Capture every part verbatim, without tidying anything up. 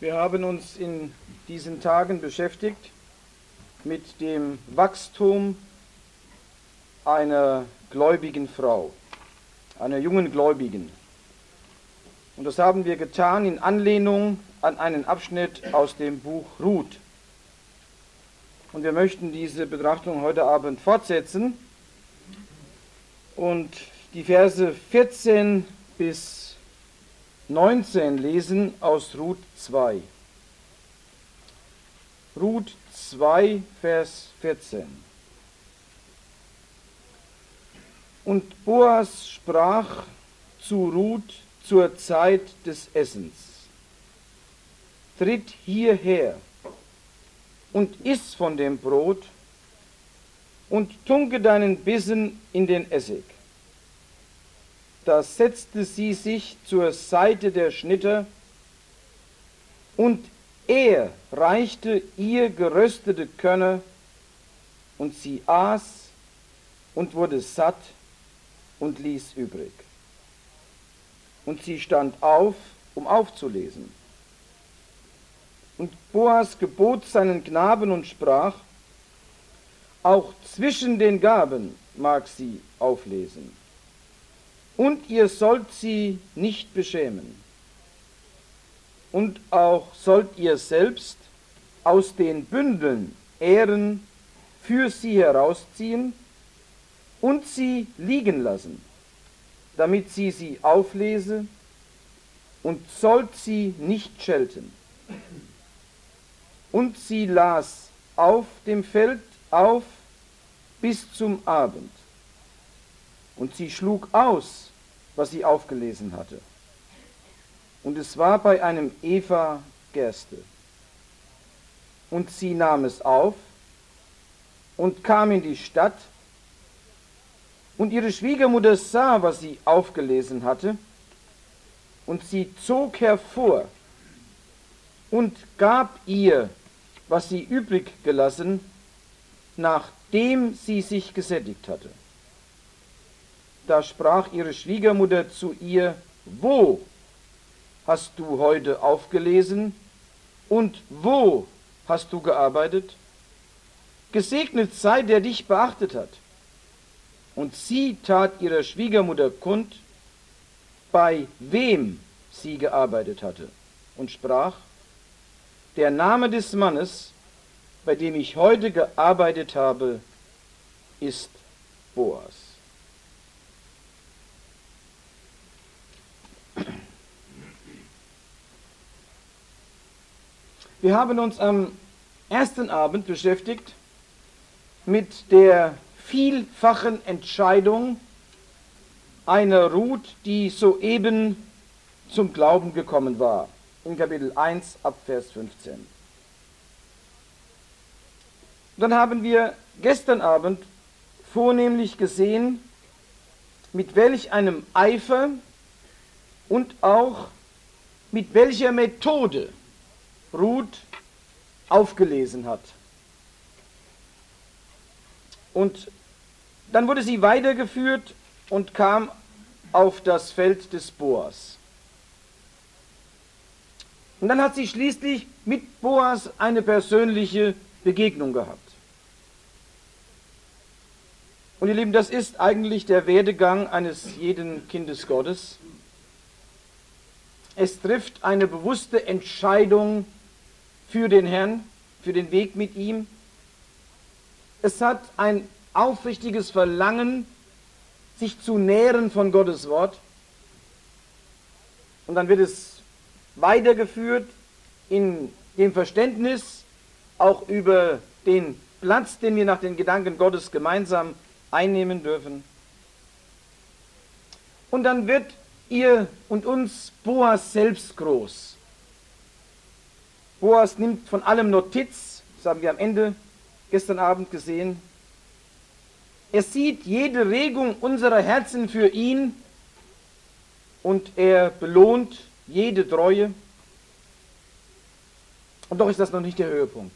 Wir haben uns in diesen Tagen beschäftigt mit dem Wachstum einer gläubigen Frau, einer jungen Gläubigen. Und das haben wir getan in Anlehnung an einen Abschnitt aus dem Buch Ruth. Und wir möchten diese Betrachtung heute Abend fortsetzen und die Verse vierzehn bis neunzehn lesen aus Ruth zwei. Ruth zwei, Vers vierzehn. Und Boas sprach zu Ruth zur Zeit des Essens: Tritt hierher und iss von dem Brot und tunke deinen Bissen in den Essig. Da setzte sie sich zur Seite der Schnitter, und er reichte ihr geröstete Körner, und sie aß und wurde satt und ließ übrig. Und sie stand auf, um aufzulesen. Und Boas gebot seinen Knaben und sprach: Auch zwischen den Gaben mag sie auflesen. Und ihr sollt sie nicht beschämen. Und auch sollt ihr selbst aus den Bündeln Ähren für sie herausziehen und sie liegen lassen, damit sie sie auflese, und sollt sie nicht schelten. Und sie las auf dem Feld auf bis zum Abend. Und sie schlug aus, was sie aufgelesen hatte. Und es war bei einem Epha Gerste. Und sie nahm es auf und kam in die Stadt. Und ihre Schwiegermutter sah, was sie aufgelesen hatte. Und sie zog hervor und gab ihr, was sie übrig gelassen, nachdem sie sich gesättigt hatte. Da sprach ihre Schwiegermutter zu ihr: Wo hast du heute aufgelesen und wo hast du gearbeitet? Gesegnet sei, der dich beachtet hat. Und sie tat ihrer Schwiegermutter kund, bei wem sie gearbeitet hatte, und sprach: Der Name des Mannes, bei dem ich heute gearbeitet habe, ist Boas. Wir haben uns am ersten Abend beschäftigt mit der vielfachen Entscheidung einer Ruth, die soeben zum Glauben gekommen war, in Kapitel eins ab Vers fünfzehn. Dann haben wir gestern Abend vornehmlich gesehen, mit welch einem Eifer und auch mit welcher Methode Ruth aufgelesen hat. Und dann wurde sie weitergeführt und kam auf das Feld des Boas. Und dann hat sie schließlich mit Boas eine persönliche Begegnung gehabt. Und ihr Lieben, das ist eigentlich der Werdegang eines jeden Kindes Gottes. Es trifft eine bewusste Entscheidung für den Herrn, für den Weg mit ihm. Es hat ein aufrichtiges Verlangen, sich zu nähren von Gottes Wort. Und dann wird es weitergeführt in dem Verständnis auch über den Platz, den wir nach den Gedanken Gottes gemeinsam einnehmen dürfen. Und dann wird ihr und uns Boas selbst groß. Boas nimmt von allem Notiz, das haben wir am Ende gestern Abend gesehen. Er sieht jede Regung unserer Herzen für ihn und er belohnt jede Treue. Und doch ist das noch nicht der Höhepunkt.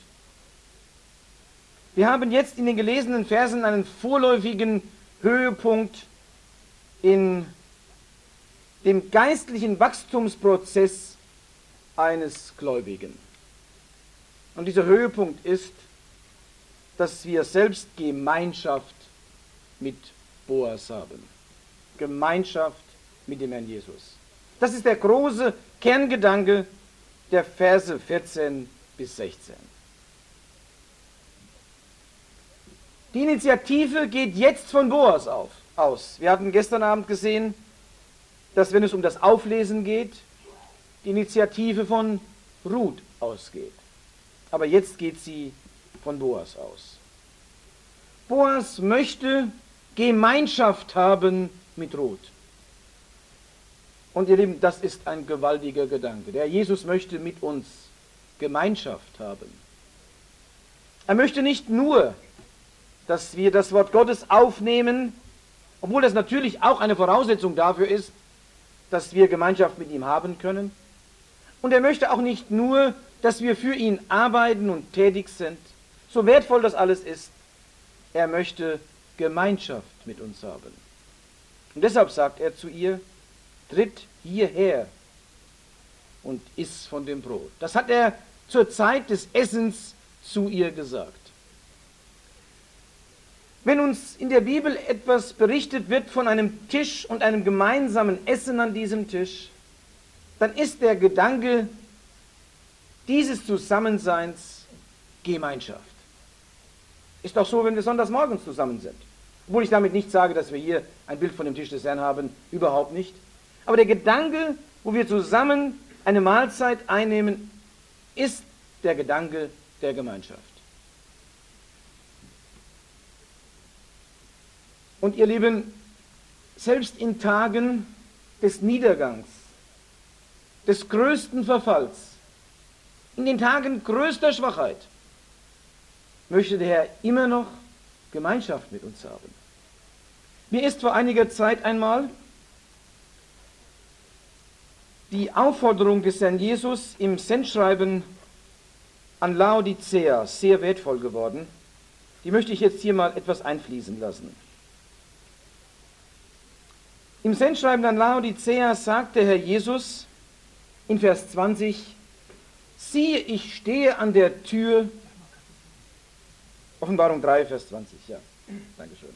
Wir haben jetzt in den gelesenen Versen einen vorläufigen Höhepunkt in dem geistlichen Wachstumsprozess eines Gläubigen. Und dieser Höhepunkt ist, dass wir selbst Gemeinschaft mit Boas haben. Gemeinschaft mit dem Herrn Jesus. Das ist der große Kerngedanke der Verse vierzehn bis sechzehn. Die Initiative geht jetzt von Boas auf, aus. Wir hatten gestern Abend gesehen, dass, wenn es um das Auflesen geht, die Initiative von Ruth ausgeht. Aber jetzt geht sie von Boas aus. Boas möchte Gemeinschaft haben mit Ruth. Und ihr Lieben, das ist ein gewaltiger Gedanke. Der Jesus möchte mit uns Gemeinschaft haben. Er möchte nicht nur, dass wir das Wort Gottes aufnehmen, obwohl das natürlich auch eine Voraussetzung dafür ist, dass wir Gemeinschaft mit ihm haben können. Und er möchte auch nicht nur, dass wir für ihn arbeiten und tätig sind, so wertvoll das alles ist. Er möchte Gemeinschaft mit uns haben. Und deshalb sagt er zu ihr, tritt hierher und iss von dem Brot. Das hat er zur Zeit des Essens zu ihr gesagt. Wenn uns in der Bibel etwas berichtet wird von einem Tisch und einem gemeinsamen Essen an diesem Tisch, dann ist der Gedanke dieses Zusammenseins Gemeinschaft. Ist auch so, wenn wir sonntags morgens zusammen sind. Obwohl ich damit nicht sage, dass wir hier ein Bild von dem Tisch des Herrn haben, überhaupt nicht. Aber der Gedanke, wo wir zusammen eine Mahlzeit einnehmen, ist der Gedanke der Gemeinschaft. Und ihr Lieben, selbst in Tagen des Niedergangs, des größten Verfalls, in den Tagen größter Schwachheit, möchte der Herr immer noch Gemeinschaft mit uns haben. Mir ist vor einiger Zeit einmal die Aufforderung des Herrn Jesus im Sendschreiben an Laodicea sehr wertvoll geworden. Die möchte ich jetzt hier mal etwas einfließen lassen. Im Sendschreiben an Laodicea sagt der Herr Jesus in Vers zwanzig, siehe, ich stehe an der Tür. Offenbarung drei, Vers zwanzig, ja. Dankeschön.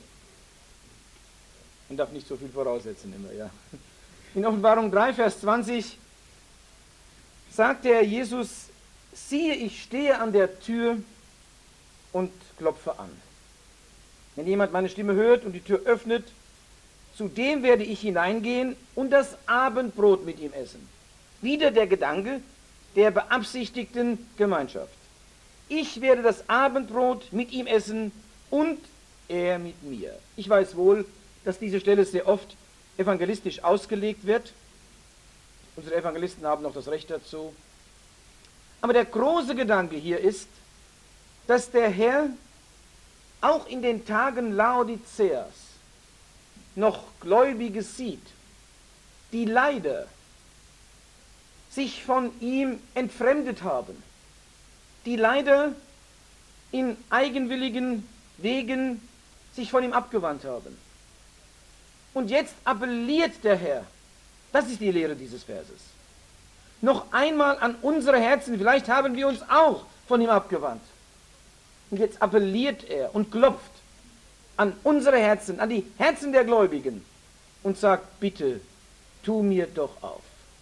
Man darf nicht so viel voraussetzen immer, ja. In Offenbarung drei, Vers zwanzig sagt der Herr Jesus, siehe, ich stehe an der Tür und klopfe an. Wenn jemand meine Stimme hört und die Tür öffnet, zu dem werde ich hineingehen und das Abendbrot mit ihm essen. Wieder der Gedanke der beabsichtigten Gemeinschaft. Ich werde das Abendbrot mit ihm essen und er mit mir. Ich weiß wohl, dass diese Stelle sehr oft evangelistisch ausgelegt wird. Unsere Evangelisten haben noch das Recht dazu. Aber der große Gedanke hier ist, dass der Herr auch in den Tagen Laodiceas noch Gläubige sieht, die leider sich von ihm entfremdet haben, die leider in eigenwilligen Wegen sich von ihm abgewandt haben. Und jetzt appelliert der Herr, das ist die Lehre dieses Verses, noch einmal an unsere Herzen, vielleicht haben wir uns auch von ihm abgewandt. Und jetzt appelliert er und klopft an unsere Herzen, an die Herzen der Gläubigen und sagt, bitte, tu mir doch auf.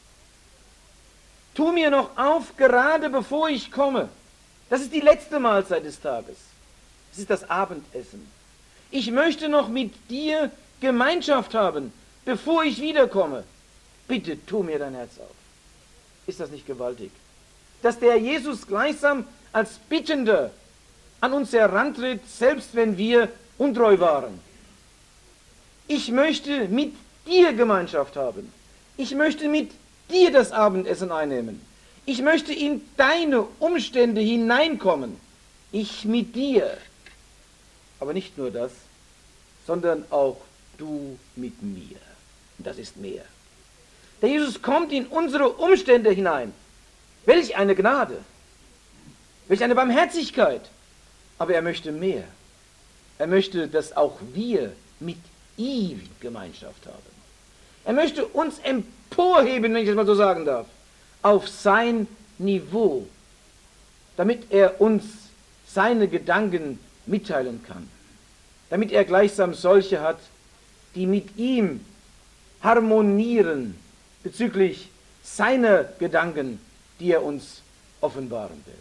Tu mir noch auf, gerade bevor ich komme. Das ist die letzte Mahlzeit des Tages. Es ist das Abendessen. Ich möchte noch mit dir Gemeinschaft haben, bevor ich wiederkomme. Bitte, tu mir dein Herz auf. Ist das nicht gewaltig? Dass der Jesus gleichsam als Bittender an uns herantritt, selbst wenn wir untreu waren. Ich möchte mit dir Gemeinschaft haben. Ich möchte mit dir das Abendessen einnehmen. Ich möchte in deine Umstände hineinkommen. Ich mit dir. Aber nicht nur das, sondern auch du mit mir. Und das ist mehr. Der Jesus kommt in unsere Umstände hinein. Welch eine Gnade. Welch eine Barmherzigkeit. Aber er möchte mehr. Er möchte, dass auch wir mit ihm Gemeinschaft haben. Er möchte uns emporheben, wenn ich das mal so sagen darf, auf sein Niveau, damit er uns seine Gedanken mitteilen kann, damit er gleichsam solche hat, die mit ihm harmonieren bezüglich seiner Gedanken, die er uns offenbaren will.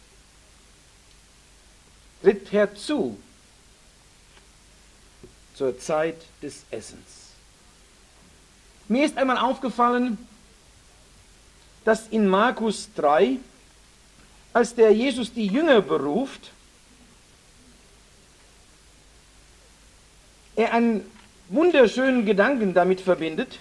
Tritt herzu zur Zeit des Essens. Mir ist einmal aufgefallen, dass in Markus drei, als der Jesus die Jünger beruft, er einen wunderschönen Gedanken damit verbindet.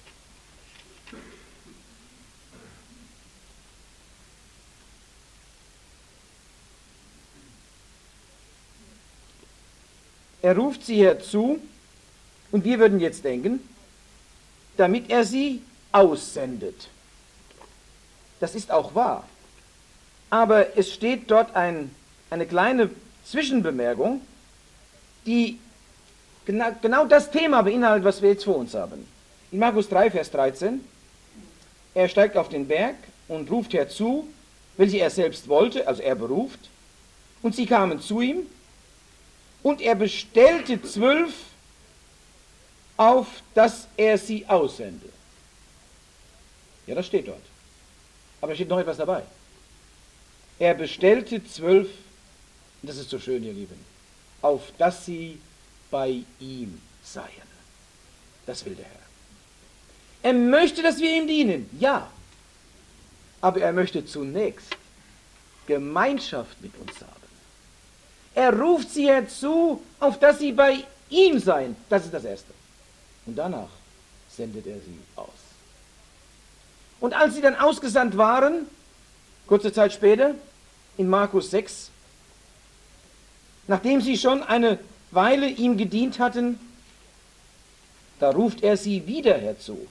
Er ruft sie herzu, und wir würden jetzt denken, damit er sie aussendet. Das ist auch wahr. Aber es steht dort ein, eine kleine Zwischenbemerkung, die genau, genau das Thema beinhaltet, was wir jetzt vor uns haben. In Markus drei, Vers dreizehn, er steigt auf den Berg und ruft herzu, welche er selbst wollte, also er beruft, und sie kamen zu ihm, und er bestellte zwölf, auf dass er sie aussende. Ja, das steht dort. Aber da steht noch etwas dabei. Er bestellte zwölf, und das ist so schön, ihr Lieben, auf dass sie bei ihm seien. Das will der Herr. Er möchte, dass wir ihm dienen, ja. Aber er möchte zunächst Gemeinschaft mit uns haben. Er ruft sie herzu, auf dass sie bei ihm seien. Das ist das Erste. Und danach sendet er sie aus. Und als sie dann ausgesandt waren, kurze Zeit später, in Markus sechs, nachdem sie schon eine Weile ihm gedient hatten, da ruft er sie wieder herzu.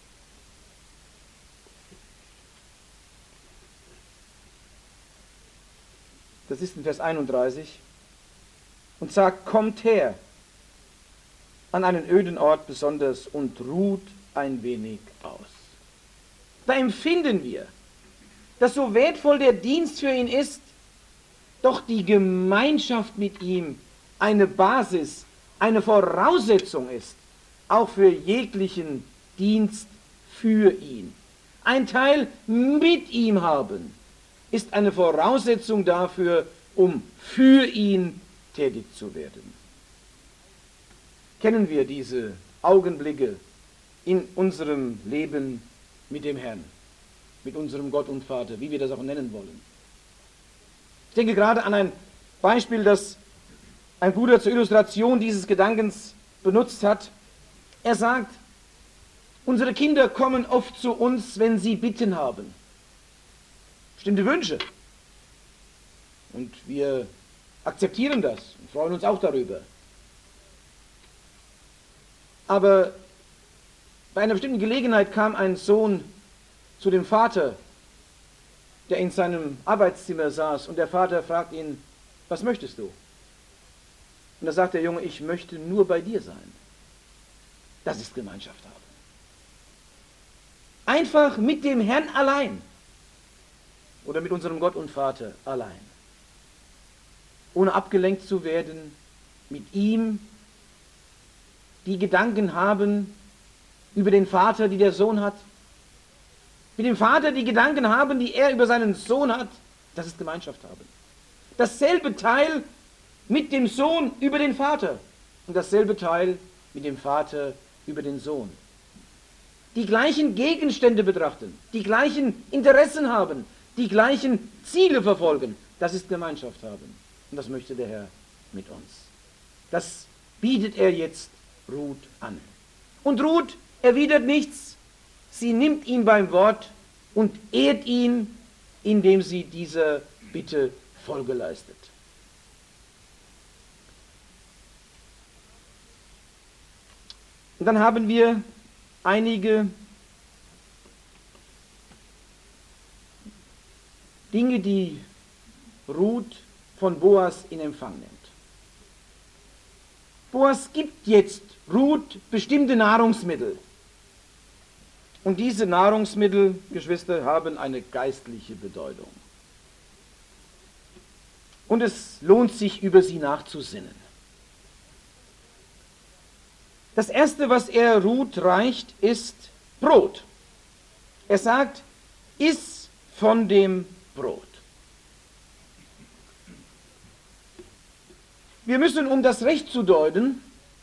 Das ist in Vers einunddreißig. Und sagt, kommt her, an einen öden Ort besonders, und ruht ein wenig aus. Da empfinden wir, dass so wertvoll der Dienst für ihn ist, doch die Gemeinschaft mit ihm eine Basis, eine Voraussetzung ist, auch für jeglichen Dienst für ihn. Ein Teil mit ihm haben, ist eine Voraussetzung dafür, um für ihn tätig zu werden. Kennen wir diese Augenblicke in unserem Leben mit dem Herrn, mit unserem Gott und Vater, wie wir das auch nennen wollen? Ich denke gerade an ein Beispiel, das ein Bruder zur Illustration dieses Gedankens benutzt hat. Er sagt, unsere Kinder kommen oft zu uns, wenn sie Bitten haben, bestimmte Wünsche. Und wir akzeptieren das und freuen uns auch darüber. Aber bei einer bestimmten Gelegenheit kam ein Sohn zu dem Vater, der in seinem Arbeitszimmer saß, und der Vater fragt ihn, was möchtest du? Und da sagt der Junge, ich möchte nur bei dir sein. Das ist Gemeinschaft haben. Einfach mit dem Herrn allein oder mit unserem Gott und Vater allein. Ohne abgelenkt zu werden, mit ihm die Gedanken haben über den Vater, die der Sohn hat. Mit dem Vater die Gedanken haben, die er über seinen Sohn hat. Das ist Gemeinschaft haben. Dasselbe Teil mit dem Sohn über den Vater und dasselbe Teil mit dem Vater über den Sohn. Die gleichen Gegenstände betrachten, die gleichen Interessen haben, die gleichen Ziele verfolgen. Das ist Gemeinschaft haben. Und das möchte der Herr mit uns. Das bietet er jetzt Ruth an. Und Ruth erwidert nichts. Sie nimmt ihn beim Wort und ehrt ihn, indem sie dieser Bitte Folge leistet. Und dann haben wir einige Dinge, die Ruth von Boas in Empfang nimmt. Boas gibt jetzt Ruth bestimmte Nahrungsmittel. Und diese Nahrungsmittel, Geschwister, haben eine geistliche Bedeutung. Und es lohnt sich, über sie nachzusinnen. Das Erste, was er Ruth reicht, ist Brot. Er sagt, iss von dem Brot. Wir müssen, um das recht zu deuten,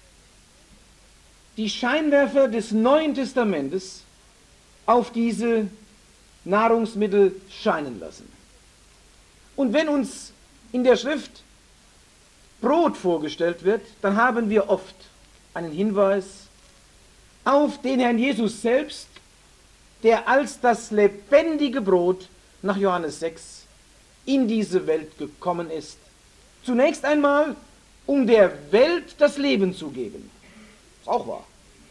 die Scheinwerfer des Neuen Testamentes auf diese Nahrungsmittel scheinen lassen. Und wenn uns in der Schrift Brot vorgestellt wird, dann haben wir oft einen Hinweis auf den Herrn Jesus selbst, der als das lebendige Brot nach Johannes sechs in diese Welt gekommen ist. Zunächst einmal, um der Welt das Leben zu geben. Ist auch wahr.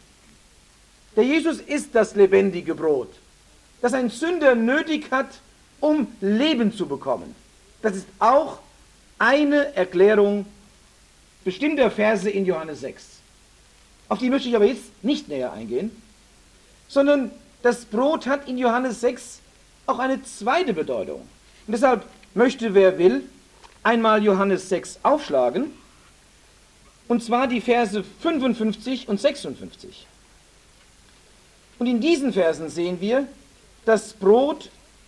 Der Jesus ist das lebendige Brot, das ein Sünder nötig hat, um Leben zu bekommen. Das ist auch eine Erklärung bestimmter Verse in Johannes sechs. Auf die möchte ich aber jetzt nicht näher eingehen, sondern das Brot hat in Johannes sechs auch eine zweite Bedeutung. Und deshalb möchte, wer will, einmal Johannes sechs aufschlagen, und zwar die Verse fünfundfünfzig und sechsundfünfzig. Und in diesen Versen sehen wir, dass Brot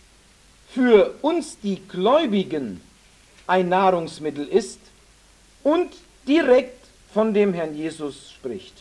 für uns die Gläubigen ein Nahrungsmittel ist und direkt von dem Herrn Jesus spricht.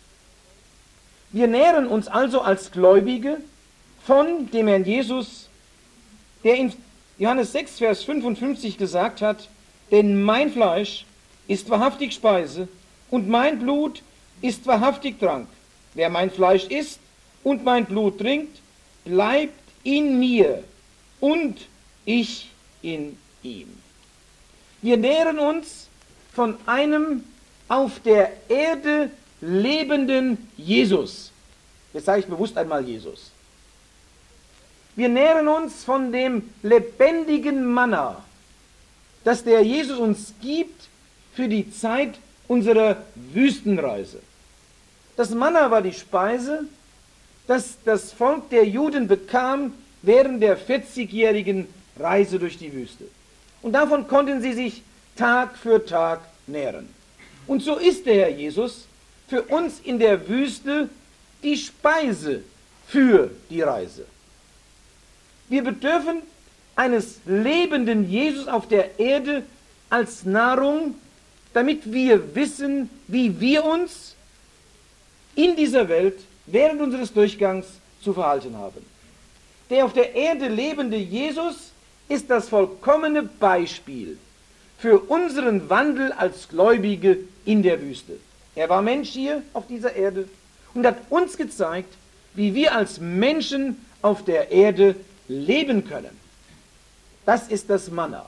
Wir nähren uns also als Gläubige von dem Herrn Jesus, der in Johannes sechs, Vers fünfundfünfzig gesagt hat, denn mein Fleisch ist wahrhaftig Speise und mein Blut ist wahrhaftig Trank. Wer mein Fleisch isst und mein Blut trinkt, bleibt in mir und ich in ihm. Wir nähren uns von einem auf der Erde lebenden Jesus. Jetzt sage ich bewusst einmal Jesus. Wir nähren uns von dem lebendigen Manna, das der Jesus uns gibt für die Zeit unserer Wüstenreise. Das Manna war die Speise, das das Volk der Juden bekam während der vierzigjährigen Reise durch die Wüste. Und davon konnten sie sich Tag für Tag nähren. Und so ist der Herr Jesus für uns in der Wüste die Speise für die Reise. Wir bedürfen eines lebenden Jesus auf der Erde als Nahrung, damit wir wissen, wie wir uns in dieser Welt während unseres Durchgangs zu verhalten haben. Der auf der Erde lebende Jesus ist das vollkommene Beispiel für unseren Wandel als Gläubige in der Wüste. Er war Mensch hier auf dieser Erde und hat uns gezeigt, wie wir als Menschen auf der Erde leben können. Das ist das Manna.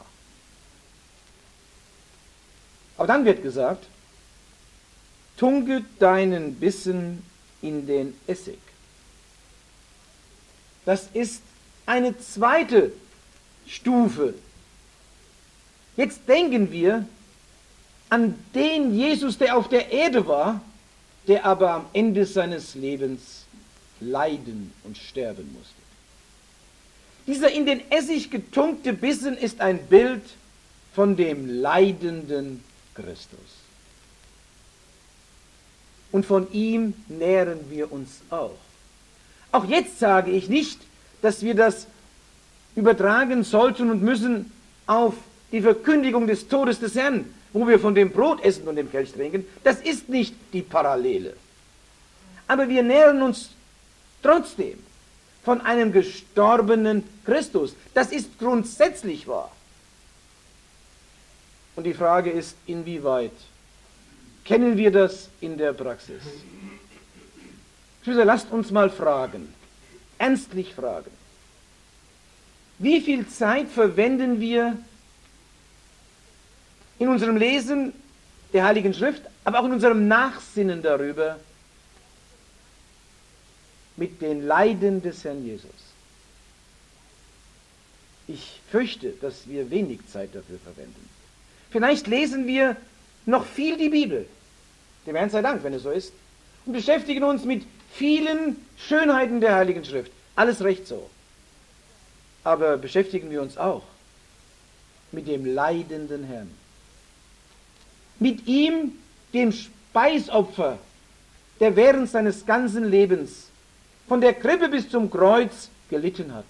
Aber dann wird gesagt, tunke deinen Bissen in den Essig. Das ist eine zweite Stufe. Jetzt denken wir an den Jesus, der auf der Erde war, der aber am Ende seines Lebens leiden und sterben musste. Dieser in den Essig getunkte Bissen ist ein Bild von dem leidenden Christus. Und von ihm nähren wir uns auch. Auch jetzt sage ich nicht, dass wir das übertragen sollten und müssen auf die Verkündigung des Todes des Herrn, wo wir von dem Brot essen und dem Kelch trinken. Das ist nicht die Parallele. Aber wir nähren uns trotzdem von einem gestorbenen Christus. Das ist grundsätzlich wahr. Und die Frage ist, inwieweit kennen wir das in der Praxis? Geschwister, lasst uns mal fragen, ernstlich fragen. Wie viel Zeit verwenden wir in unserem Lesen der Heiligen Schrift, aber auch in unserem Nachsinnen darüber, mit den Leiden des Herrn Jesus? Ich fürchte, dass wir wenig Zeit dafür verwenden. Vielleicht lesen wir noch viel die Bibel, dem Herrn sei Dank, wenn es so ist, und beschäftigen uns mit vielen Schönheiten der Heiligen Schrift. Alles recht so. Aber beschäftigen wir uns auch mit dem leidenden Herrn. Mit ihm, dem Speisopfer, der während seines ganzen Lebens von der Krippe bis zum Kreuz gelitten hat.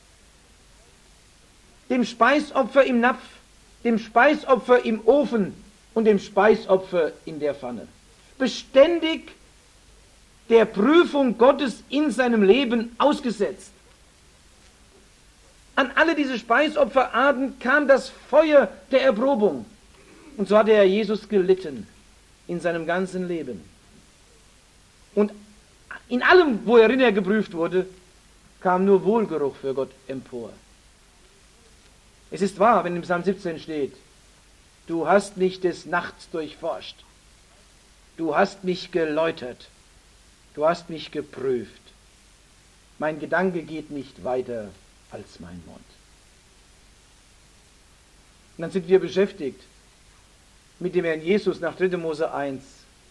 Dem Speisopfer im Napf, dem Speisopfer im Ofen und dem Speisopfer in der Pfanne. Beständig der Prüfung Gottes in seinem Leben ausgesetzt. An alle diese Speisopferarten kam das Feuer der Erprobung. Und so hat der Herr Jesus gelitten in seinem ganzen Leben. Und in allem, worin er geprüft wurde, kam nur Wohlgeruch für Gott empor. Es ist wahr, wenn im Psalm siebzehn steht, du hast mich des Nachts durchforscht, du hast mich geläutert, du hast mich geprüft. Mein Gedanke geht nicht weiter als mein Mund. Und dann sind wir beschäftigt mit dem Herrn Jesus nach dritter Mose eins,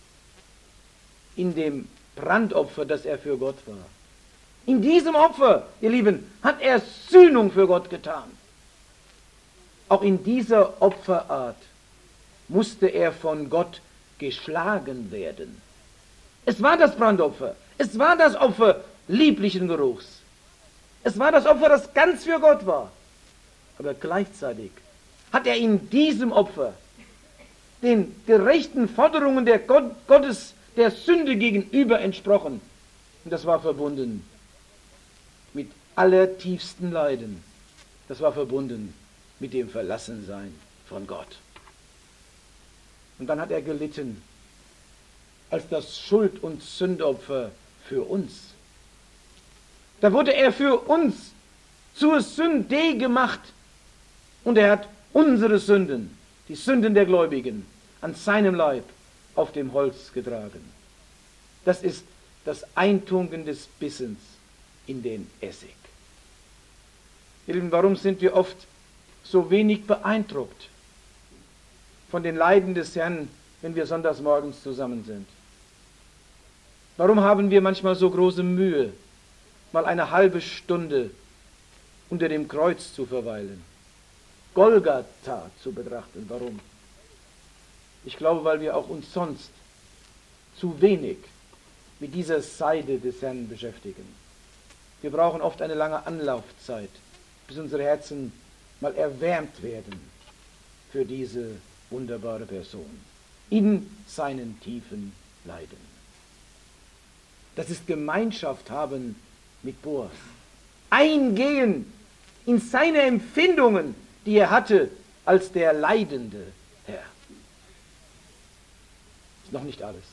in dem Brandopfer, das er für Gott war. In diesem Opfer, ihr Lieben, hat er Sühnung für Gott getan. Auch in dieser Opferart musste er von Gott geschlagen werden. Es war das Brandopfer, es war das Opfer lieblichen Geruchs. Es war das Opfer, das ganz für Gott war. Aber gleichzeitig hat er in diesem Opfer den gerechten Forderungen der Gott, Gottes der Sünde gegenüber entsprochen. Und das war verbunden mit allertiefsten Leiden. Das war verbunden mit dem Verlassensein von Gott. Und dann hat er gelitten als das Schuld- und Sündopfer für uns. Da wurde er für uns zur Sünde gemacht und er hat unsere Sünden, die Sünden der Gläubigen, an seinem Leib auf dem Holz getragen. Das ist das Eintunken des Bissens in den Essig. Ihr Lieben, warum sind wir oft so wenig beeindruckt von den Leiden des Herrn, wenn wir sonntags morgens zusammen sind? Warum haben wir manchmal so große Mühe, mal eine halbe Stunde unter dem Kreuz zu verweilen, Golgatha zu betrachten? Warum? Ich glaube, weil wir auch uns sonst zu wenig mit dieser Seite des Herrn beschäftigen. Wir brauchen oft eine lange Anlaufzeit, bis unsere Herzen mal erwärmt werden für diese wunderbare Person in seinen tiefen Leiden. Das ist Gemeinschaft haben mit Boas. Eingehen in seine Empfindungen, die er hatte als der leidende Herr. Ist noch nicht alles.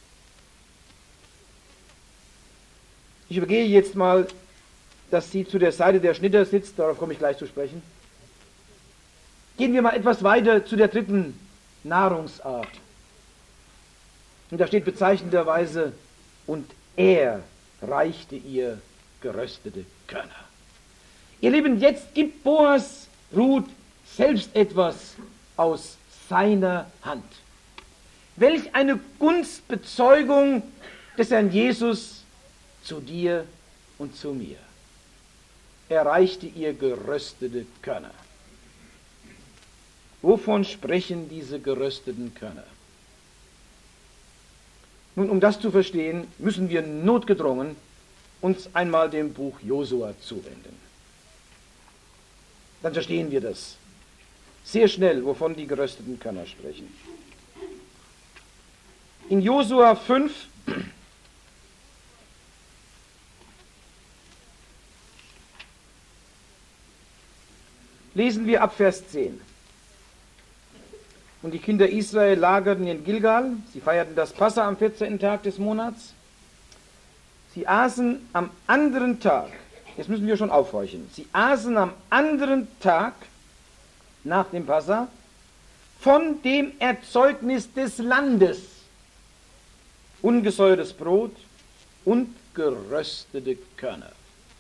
Ich übergehe jetzt mal, dass sie zu der Seite der Schnitter sitzt, darauf komme ich gleich zu sprechen. Gehen wir mal etwas weiter zu der dritten Nahrungsart. Und da steht bezeichnenderweise, und er reichte ihr geröstete Körner. Ihr Lieben, jetzt gibt Boas Ruth selbst etwas aus seiner Hand. Welch eine Gunstbezeugung des Herrn Jesus zu dir und zu mir. Er reichte ihr geröstete Körner. Wovon sprechen diese gerösteten Körner? Nun, um das zu verstehen, müssen wir notgedrungen uns einmal dem Buch Josua zuwenden. Dann verstehen wir das sehr schnell, wovon die gerösteten Körner sprechen. In Josua fünf lesen wir ab Vers zehn. Und die Kinder Israel lagerten in Gilgal, sie feierten das Passa am vierzehnten Tag des Monats. Sie aßen am anderen Tag, jetzt müssen wir schon aufhorchen, sie aßen am anderen Tag nach dem Passa von dem Erzeugnis des Landes ungesäuertes Brot und geröstete Körner.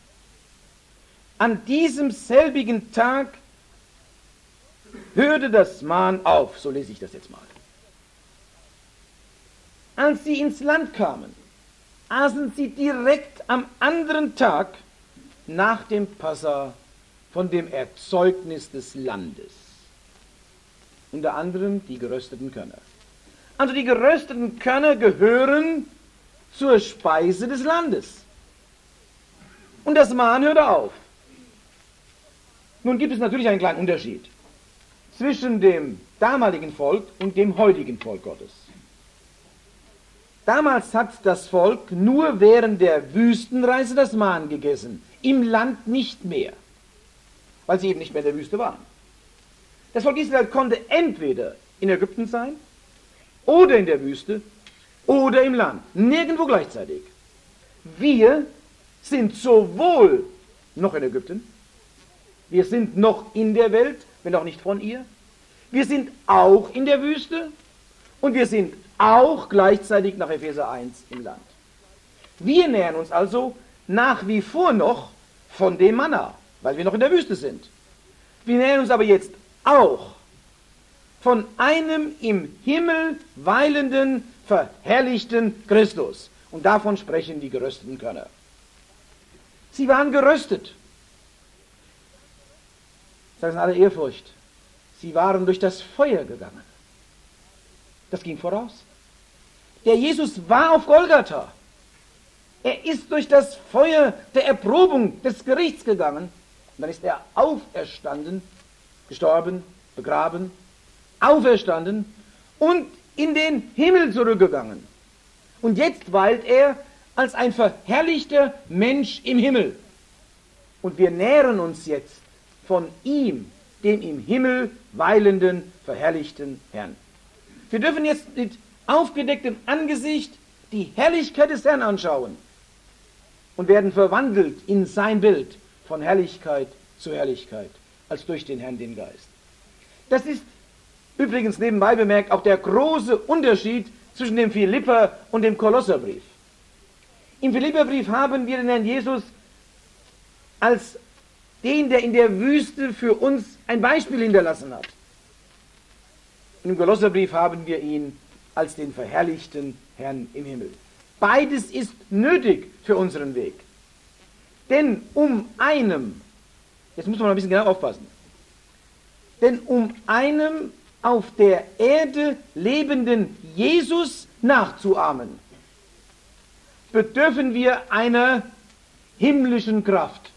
An diesem selbigen Tag hörte das Mahn auf, so lese ich das jetzt mal. Als sie ins Land kamen, aßen sie direkt am anderen Tag nach dem Passa von dem Erzeugnis des Landes. Unter anderem die gerösteten Körner. Also die gerösteten Körner gehören zur Speise des Landes. Und das Mahn hörte auf. Nun gibt es natürlich einen kleinen Unterschied zwischen dem damaligen Volk und dem heutigen Volk Gottes. Damals hat das Volk nur während der Wüstenreise das Mahn gegessen, im Land nicht mehr, weil sie eben nicht mehr in der Wüste waren. Das Volk Israel konnte entweder in Ägypten sein, oder in der Wüste, oder im Land, nirgendwo gleichzeitig. Wir sind sowohl noch in Ägypten, wir sind noch in der Welt, wenn auch nicht von ihr, wir sind auch in der Wüste und wir sind auch gleichzeitig nach Epheser eins im Land. Wir nähern uns also nach wie vor noch von dem Manna, weil wir noch in der Wüste sind. Wir nähern uns aber jetzt auch von einem im Himmel weilenden, verherrlichten Christus. Und davon sprechen die gerösteten Körner. Sie waren geröstet. Ich sage es in aller Ehrfurcht. Sie waren durch das Feuer gegangen. Das ging voraus. Der Jesus war auf Golgatha. Er ist durch das Feuer der Erprobung des Gerichts gegangen. Und dann ist er auferstanden, gestorben, begraben, auferstanden und in den Himmel zurückgegangen. Und jetzt weilt er als ein verherrlichter Mensch im Himmel. Und wir nähren uns jetzt von ihm, dem im Himmel weilenden, verherrlichten Herrn. Wir dürfen jetzt mit aufgedecktem Angesicht die Herrlichkeit des Herrn anschauen und werden verwandelt in sein Bild von Herrlichkeit zu Herrlichkeit, als durch den Herrn, den Geist. Das ist übrigens nebenbei bemerkt auch der große Unterschied zwischen dem Philipper- und dem Kolosserbrief. Im Philipperbrief haben wir den Herrn Jesus als den, der in der Wüste für uns ein Beispiel hinterlassen hat. Im Kolosserbrief haben wir ihn als den verherrlichten Herrn im Himmel. Beides ist nötig für unseren Weg. Denn um einem, jetzt muss man mal ein bisschen genau aufpassen, denn um einem auf der Erde lebenden Jesus nachzuahmen, bedürfen wir einer himmlischen Kraft.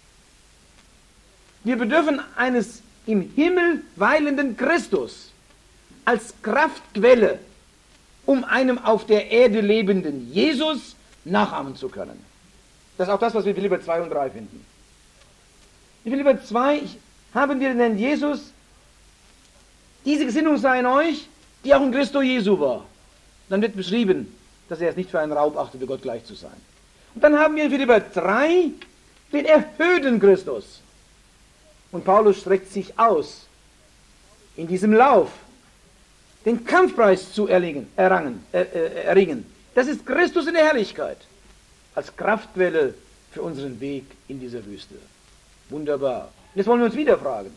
Wir bedürfen eines im Himmel weilenden Christus als Kraftquelle, um einem auf der Erde lebenden Jesus nachahmen zu können. Das ist auch das, was wir in Philipper zwei und drei finden. In Philipper zwei haben wir den Herrn Jesus, diese Gesinnung sei in euch, die auch in Christo Jesu war. Dann wird beschrieben, dass er es nicht für einen Raub achtete, Gott gleich zu sein. Und dann haben wir in Philipper drei den erhöhten Christus. Und Paulus streckt sich aus, in diesem Lauf den Kampfpreis zu erringen, errangen, äh, äh, erringen. Das ist Christus in der Herrlichkeit, als Kraftquelle für unseren Weg in dieser Wüste. Wunderbar. Jetzt wollen wir uns wieder fragen,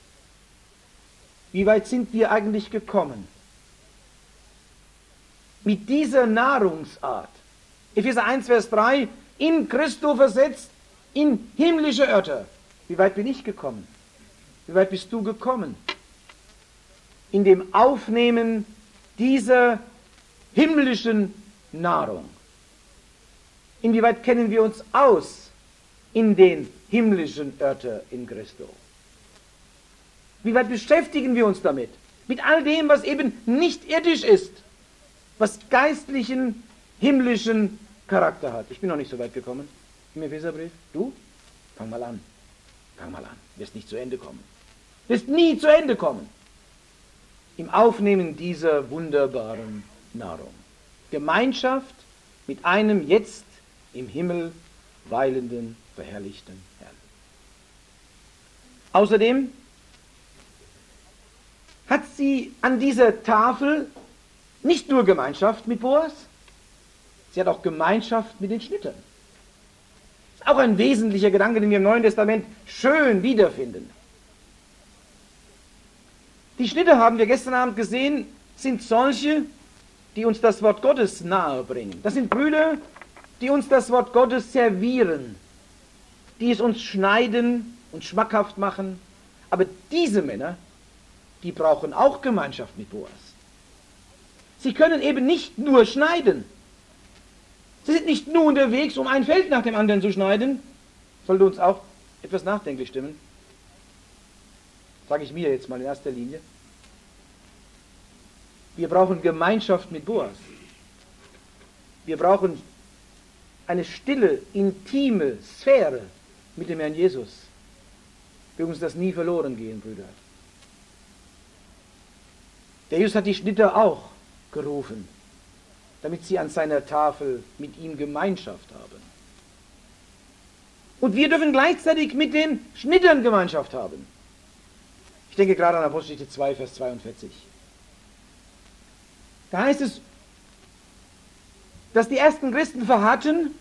wie weit sind wir eigentlich gekommen? Mit dieser Nahrungsart. Epheser eins, Vers drei, in Christo versetzt, in himmlische Örter. Wie weit bin ich gekommen? Wie weit bist du gekommen? In dem Aufnehmen dieser himmlischen Nahrung. Inwieweit kennen wir uns aus in den himmlischen Örter in Christo? Wie weit beschäftigen wir uns damit? Mit all dem, was eben nicht irdisch ist, was geistlichen, himmlischen Charakter hat. Ich bin noch nicht so weit gekommen im Epheserbrief. Du? Fang mal an. Fang mal an. Wirst nicht zu Ende kommen. Wirst nie zu Ende kommen. Im Aufnehmen dieser wunderbaren Nahrung. Gemeinschaft mit einem jetzt im Himmel weilenden, verherrlichten Herrn. Außerdem hat sie an dieser Tafel nicht nur Gemeinschaft mit Boas, sie hat auch Gemeinschaft mit den Schnittern. Das ist auch ein wesentlicher Gedanke, den wir im Neuen Testament schön wiederfinden. Die Schnitter, haben wir gestern Abend gesehen, sind solche, die uns das Wort Gottes nahe bringen. Das sind Brüder, die uns das Wort Gottes servieren, die es uns schneiden und schmackhaft machen. Aber diese Männer, die brauchen auch Gemeinschaft mit Boas. Sie können eben nicht nur schneiden. Sie sind nicht nur unterwegs, um ein Feld nach dem anderen zu schneiden. Sollte uns auch etwas nachdenklich stimmen. Sage ich mir jetzt mal in erster Linie. Wir brauchen Gemeinschaft mit Boas. Wir brauchen eine stille, intime Sphäre mit dem Herrn Jesus. Wir uns das nie verloren gehen, Brüder. Der Jesus hat die Schnitter auch gerufen, damit sie an seiner Tafel mit ihm Gemeinschaft haben. Und wir dürfen gleichzeitig mit den Schnittern Gemeinschaft haben. Ich denke gerade an Apostelgeschichte zwei, Vers zweiundvierzig. Da heißt es, dass die ersten Christen verharrten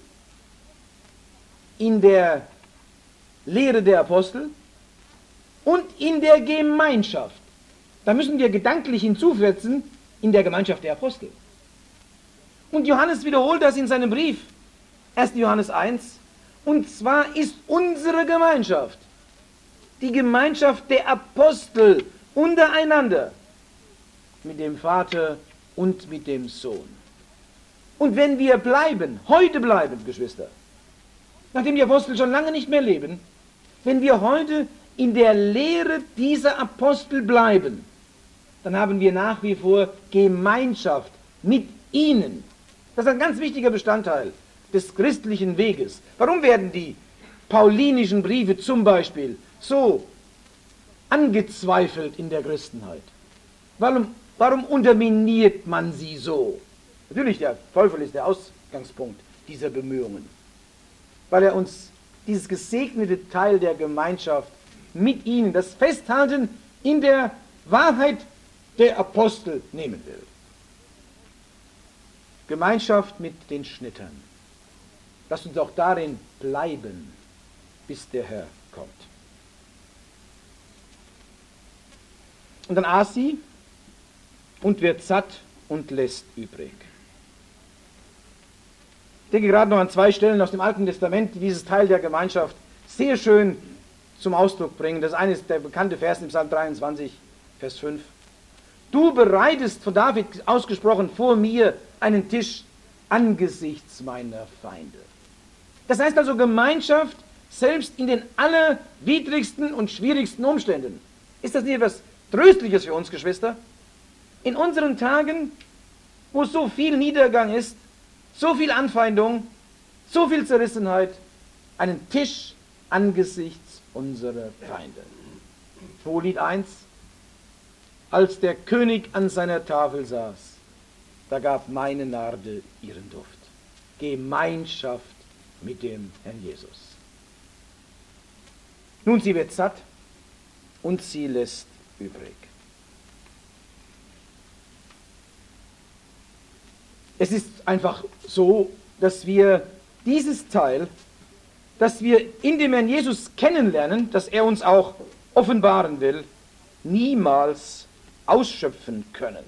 in der Lehre der Apostel und in der Gemeinschaft. Da müssen wir gedanklich hinzusetzen, in der Gemeinschaft der Apostel. Und Johannes wiederholt das in seinem Brief, erster Johannes eins, und zwar ist unsere Gemeinschaft die Gemeinschaft der Apostel untereinander mit dem Vater und mit dem Sohn. Und wenn wir bleiben, heute bleiben, Geschwister, nachdem die Apostel schon lange nicht mehr leben, wenn wir heute in der Lehre dieser Apostel bleiben, dann haben wir nach wie vor Gemeinschaft mit ihnen. Das ist ein ganz wichtiger Bestandteil des christlichen Weges. Warum werden die paulinischen Briefe zum Beispiel so angezweifelt in der Christenheit? Warum, warum unterminiert man sie so? Natürlich, der Teufel ist der Ausgangspunkt dieser Bemühungen, weil er uns dieses gesegnete Teil der Gemeinschaft mit ihnen, das Festhalten in der Wahrheit der Apostel nehmen will. Gemeinschaft mit den Schnittern. Lasst uns auch darin bleiben, bis der Herr kommt. Und dann aß sie und wird satt und lässt übrig. Ich denke gerade noch an zwei Stellen aus dem Alten Testament, die dieses Teil der Gemeinschaft sehr schön zum Ausdruck bringen. Das eine ist der bekannte Vers im Psalm dreiundzwanzig, Vers fünf. Du bereitest, von David ausgesprochen, vor mir einen Tisch angesichts meiner Feinde. Das heißt also Gemeinschaft, selbst in den allerwidrigsten und schwierigsten Umständen. Ist das nicht etwas Tröstliches für uns, Geschwister? In unseren Tagen, wo so viel Niedergang ist, so viel Anfeindung, so viel Zerrissenheit, einen Tisch angesichts unserer Feinde. Hohelied eins. Als der König an seiner Tafel saß, da gab meine Narde ihren Duft. Gemeinschaft mit dem Herrn Jesus. Nun, sie wird satt und sie lässt übrig. Es ist einfach so, dass wir dieses Teil, dass wir in dem Herrn Jesus kennenlernen, dass er uns auch offenbaren will, niemals ausschöpfen können.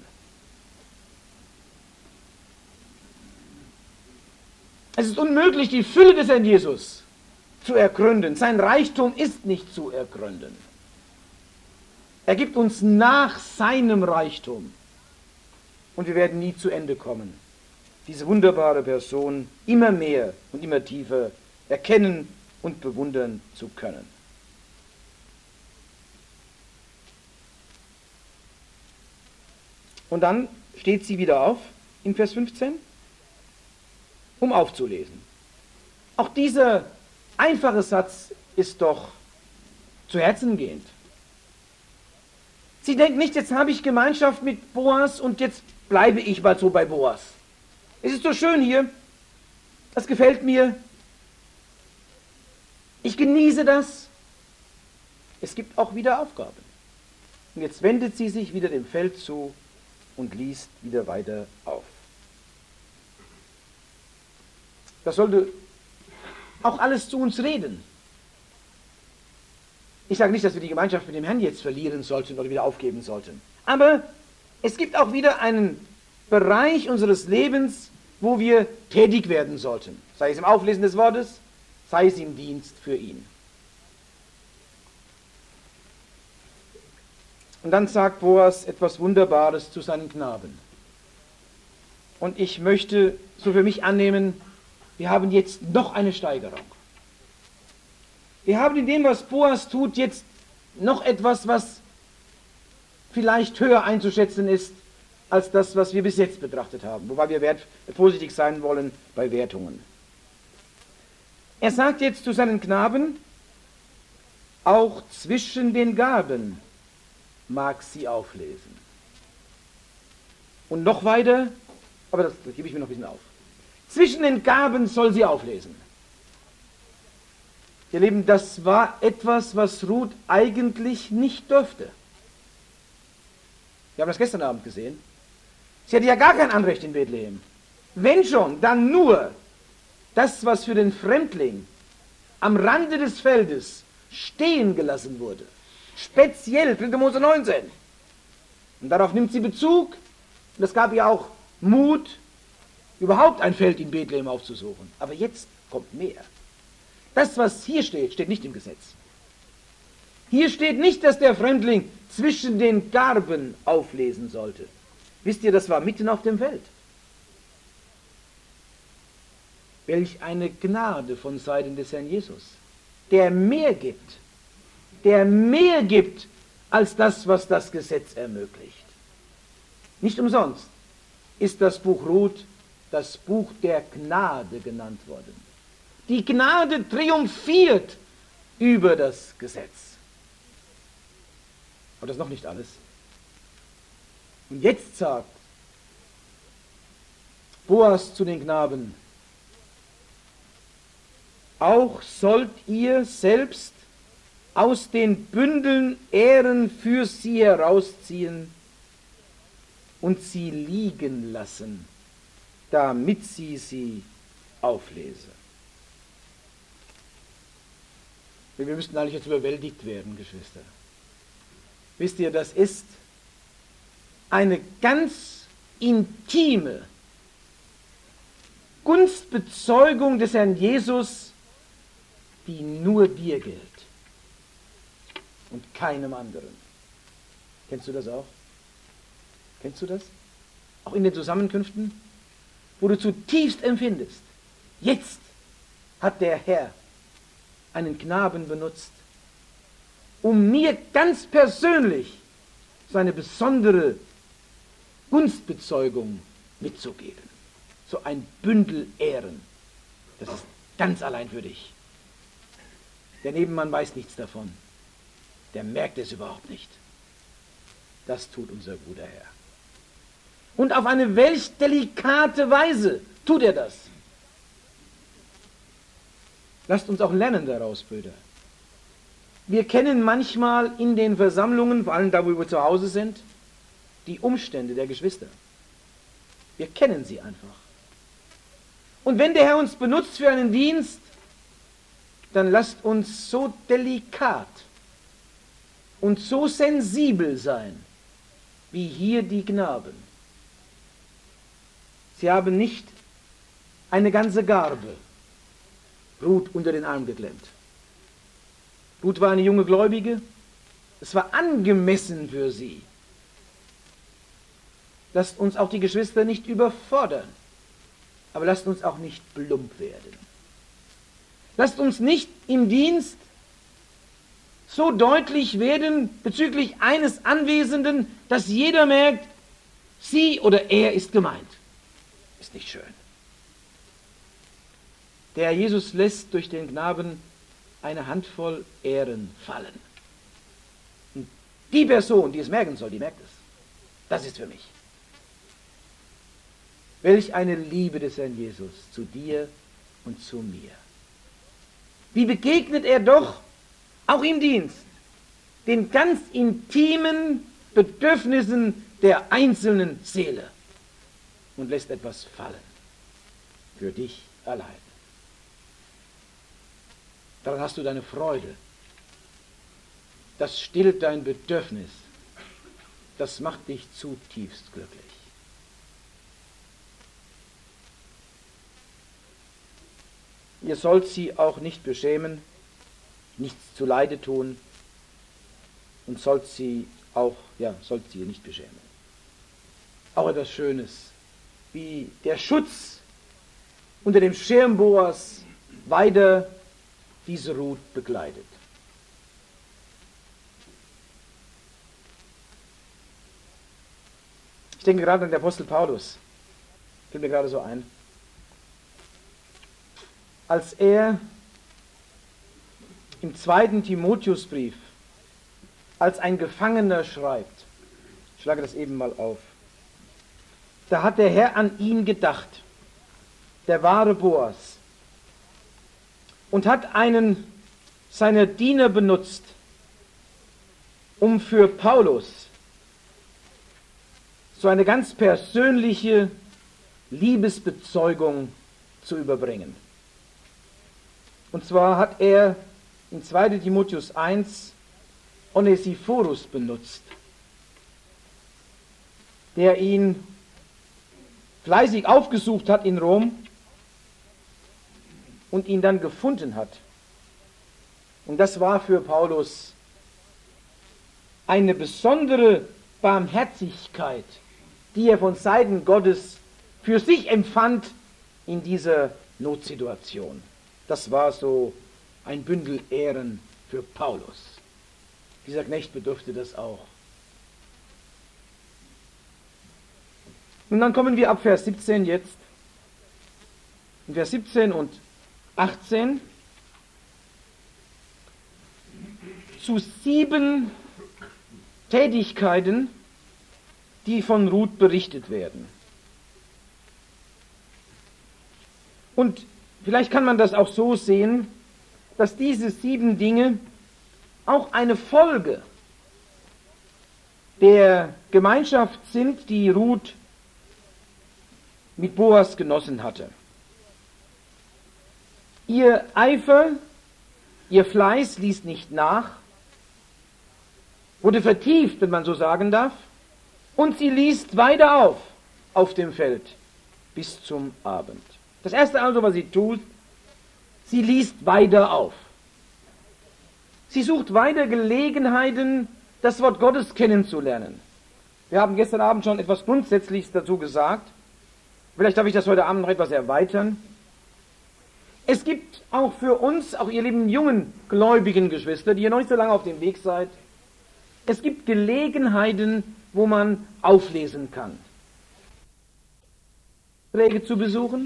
Es ist unmöglich, die Fülle des Herrn Jesus zu ergründen. Sein Reichtum ist nicht zu ergründen. Er gibt uns nach seinem Reichtum. Und wir werden nie zu Ende kommen, diese wunderbare Person immer mehr und immer tiefer erkennen und bewundern zu können. Und dann steht sie wieder auf in Vers fünfzehn, um aufzulesen. Auch dieser einfache Satz ist doch zu Herzen gehend. Sie denkt nicht, jetzt habe ich Gemeinschaft mit Boas und jetzt bleibe ich mal so bei Boas. Es ist so schön hier, das gefällt mir, ich genieße das. Es gibt auch wieder Aufgaben. Und jetzt wendet sie sich wieder dem Feld zu und liest wieder weiter auf. Das sollte auch alles zu uns reden. Ich sage nicht, dass wir die Gemeinschaft mit dem Herrn jetzt verlieren sollten oder wieder aufgeben sollten. Aber es gibt auch wieder einen Bereich unseres Lebens, wo wir tätig werden sollten. sei es im Auflesen des Wortes, sei es im Dienst für ihn. Und dann sagt Boas etwas Wunderbares zu seinen Knaben. Und ich möchte so für mich annehmen, wir haben jetzt noch eine Steigerung. Wir haben in dem, was Boas tut, jetzt noch etwas, was vielleicht höher einzuschätzen ist, als das, was wir bis jetzt betrachtet haben, wobei wir wert, positiv sein wollen bei Wertungen. Er sagt jetzt zu seinen Knaben, auch zwischen den Gaben mag sie auflesen. Und noch weiter, aber das, das gebe ich mir noch ein bisschen auf. Zwischen den Gaben soll sie auflesen. Ihr Lieben, das war etwas, was Ruth eigentlich nicht durfte. Wir haben das gestern Abend gesehen. Sie hatte ja gar kein Anrecht in Bethlehem. Wenn schon, dann nur das, was für den Fremdling am Rande des Feldes stehen gelassen wurde. Speziell, dritter Mose neunzehn. Und darauf nimmt sie Bezug. Und das gab ihr auch Mut, überhaupt ein Feld in Bethlehem aufzusuchen. Aber jetzt kommt mehr. Das, was hier steht, steht nicht im Gesetz. Hier steht nicht, dass der Fremdling zwischen den Garben auflesen sollte. Wisst ihr, das war mitten auf dem Feld. Welch eine Gnade von Seiten des Herrn Jesus, der mehr gibt, der mehr gibt als das, was das Gesetz ermöglicht. Nicht umsonst ist das Buch Ruth das Buch der Gnade genannt worden. Die Gnade triumphiert über das Gesetz. Aber das ist noch nicht alles. Und jetzt sagt Boas zu den Knaben, auch sollt ihr selbst aus den Bündeln Ähren für sie herausziehen und sie liegen lassen, damit sie sie auflese. Wir müssten eigentlich jetzt überwältigt werden, Geschwister. Wisst ihr, das ist eine ganz intime Gunstbezeugung des Herrn Jesus, die nur dir gilt und keinem anderen. Kennst du das auch? Kennst du das? Auch in den Zusammenkünften, wo du zutiefst empfindest, jetzt hat der Herr einen Knaben benutzt, um mir ganz persönlich seine besondere Gunstbezeugung mitzugeben. So ein Bündel Ehren. Das ist ganz allein für dich. Der Nebenmann weiß nichts davon. Der merkt es überhaupt nicht. Das tut unser guter Herr. Und auf eine welch delikate Weise tut er das. Lasst uns auch lernen daraus, Brüder. Wir kennen manchmal in den Versammlungen, vor allem da, wo wir zu Hause sind, die Umstände der Geschwister. Wir kennen sie einfach. Und wenn der Herr uns benutzt für einen Dienst, dann lasst uns so delikat und so sensibel sein, wie hier die Knaben. Sie haben nicht eine ganze Garbe Ruth unter den Arm geklemmt. Ruth war eine junge Gläubige. Es war angemessen für sie. Lasst uns auch die Geschwister nicht überfordern, aber lasst uns auch nicht plump werden. Lasst uns nicht im Dienst so deutlich werden bezüglich eines Anwesenden, dass jeder merkt, sie oder er ist gemeint. Ist nicht schön. Der Herr Jesus lässt durch den Knaben eine Handvoll Ähren fallen. Und die Person, die es merken soll, die merkt es. Das ist für mich. Welch eine Liebe des Herrn Jesus zu dir und zu mir. Wie begegnet er doch, auch im Dienst, den ganz intimen Bedürfnissen der einzelnen Seele und lässt etwas fallen. Für dich allein. Daran hast du deine Freude. Das stillt dein Bedürfnis. Das macht dich zutiefst glücklich. ihr sollt sie auch nicht beschämen, nichts zuleide tun und sollt sie auch, ja, sollt sie nicht beschämen. Auch etwas Schönes, wie der Schutz unter dem Schirm Boas weiter diese Ruth begleitet. Ich denke gerade an den Apostel Paulus, fällt mir gerade so ein. Als er im zweiten Timotheusbrief als ein Gefangener schreibt, ich schlage das eben mal auf, da hat der Herr an ihn gedacht, der wahre Boas, und hat einen seiner Diener benutzt, um für Paulus so eine ganz persönliche Liebesbezeugung zu überbringen. Und zwar hat er in zweiten Timotheus eins Onesiphorus benutzt, der ihn fleißig aufgesucht hat in Rom und ihn dann gefunden hat. Und das war für Paulus eine besondere Barmherzigkeit, die er von Seiten Gottes für sich empfand in dieser Notsituation. Das war so ein Bündel Ehren für Paulus. Dieser Knecht bedurfte das auch. Und dann kommen wir ab Vers siebzehn jetzt. In Vers siebzehn und achtzehn zu sieben Tätigkeiten, die von Ruth berichtet werden. Und vielleicht kann man das auch so sehen, dass diese sieben Dinge auch eine Folge der Gemeinschaft sind, die Ruth mit Boas genossen hatte. Ihr Eifer, ihr Fleiß ließ nicht nach, wurde vertieft, wenn man so sagen darf, und sie liest weiter auf, auf dem Feld, bis zum Abend. Das erste also, was sie tut, sie liest weiter auf. Sie sucht weiter Gelegenheiten, das Wort Gottes kennenzulernen. Wir haben gestern Abend schon etwas Grundsätzliches dazu gesagt. Vielleicht darf ich das heute Abend noch etwas erweitern. Es gibt auch für uns, auch ihr lieben jungen gläubigen Geschwister, die ihr noch nicht so lange auf dem Weg seid, es gibt Gelegenheiten, wo man auflesen kann. Träge zu besuchen,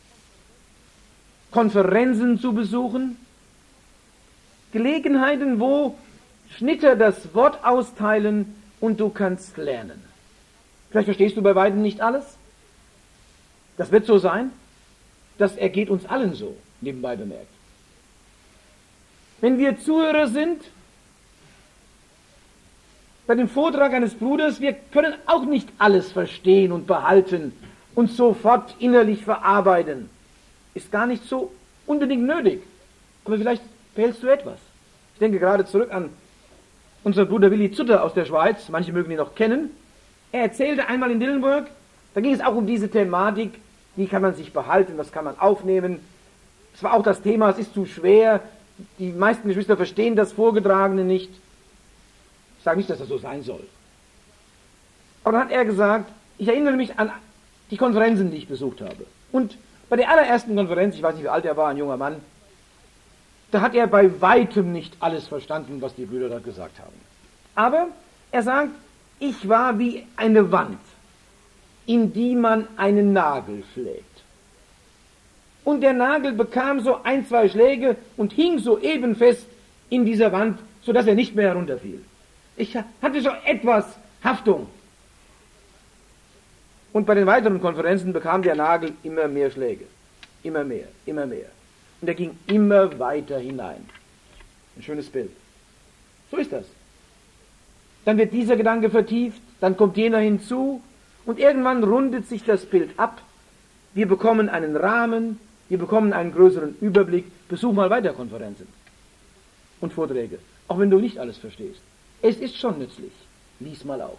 Konferenzen zu besuchen, Gelegenheiten, wo Schnitter das Wort austeilen und du kannst lernen. Vielleicht verstehst du bei weitem nicht alles. Das wird so sein. Das ergeht uns allen so, nebenbei bemerkt. Wenn wir Zuhörer sind, bei dem Vortrag eines Bruders, wir können auch nicht alles verstehen und behalten und sofort innerlich verarbeiten. Ist gar nicht so unbedingt nötig. Aber vielleicht behältst du etwas. Ich denke gerade zurück an unseren Bruder Willi Zutter aus der Schweiz. Manche mögen ihn noch kennen. Er erzählte einmal in Dillenburg, da ging es auch um diese Thematik, wie kann man sich behalten, was kann man aufnehmen. Es war auch das Thema, es ist zu schwer. Die meisten Geschwister verstehen das Vorgetragene nicht. Ich sage nicht, dass das so sein soll. Aber dann hat er gesagt, ich erinnere mich an die Konferenzen, die ich besucht habe. Und bei der allerersten Konferenz, ich weiß nicht, wie alt er war, ein junger Mann, da hat er bei weitem nicht alles verstanden, was die Brüder da gesagt haben. Aber er sagt, ich war wie eine Wand, in die man einen Nagel schlägt. Und der Nagel bekam so ein, zwei Schläge und hing so eben fest in dieser Wand, sodass er nicht mehr herunterfiel. Ich hatte schon etwas Haftung. Und bei den weiteren Konferenzen bekam der Nagel immer mehr Schläge. Immer mehr, immer mehr. Und er ging immer weiter hinein. Ein schönes Bild. So ist das. Dann wird dieser Gedanke vertieft, dann kommt jener hinzu und irgendwann rundet sich das Bild ab. Wir bekommen einen Rahmen, wir bekommen einen größeren Überblick. Besuch mal weiter Konferenzen und Vorträge, auch wenn du nicht alles verstehst. Es ist schon nützlich. Lies mal auf.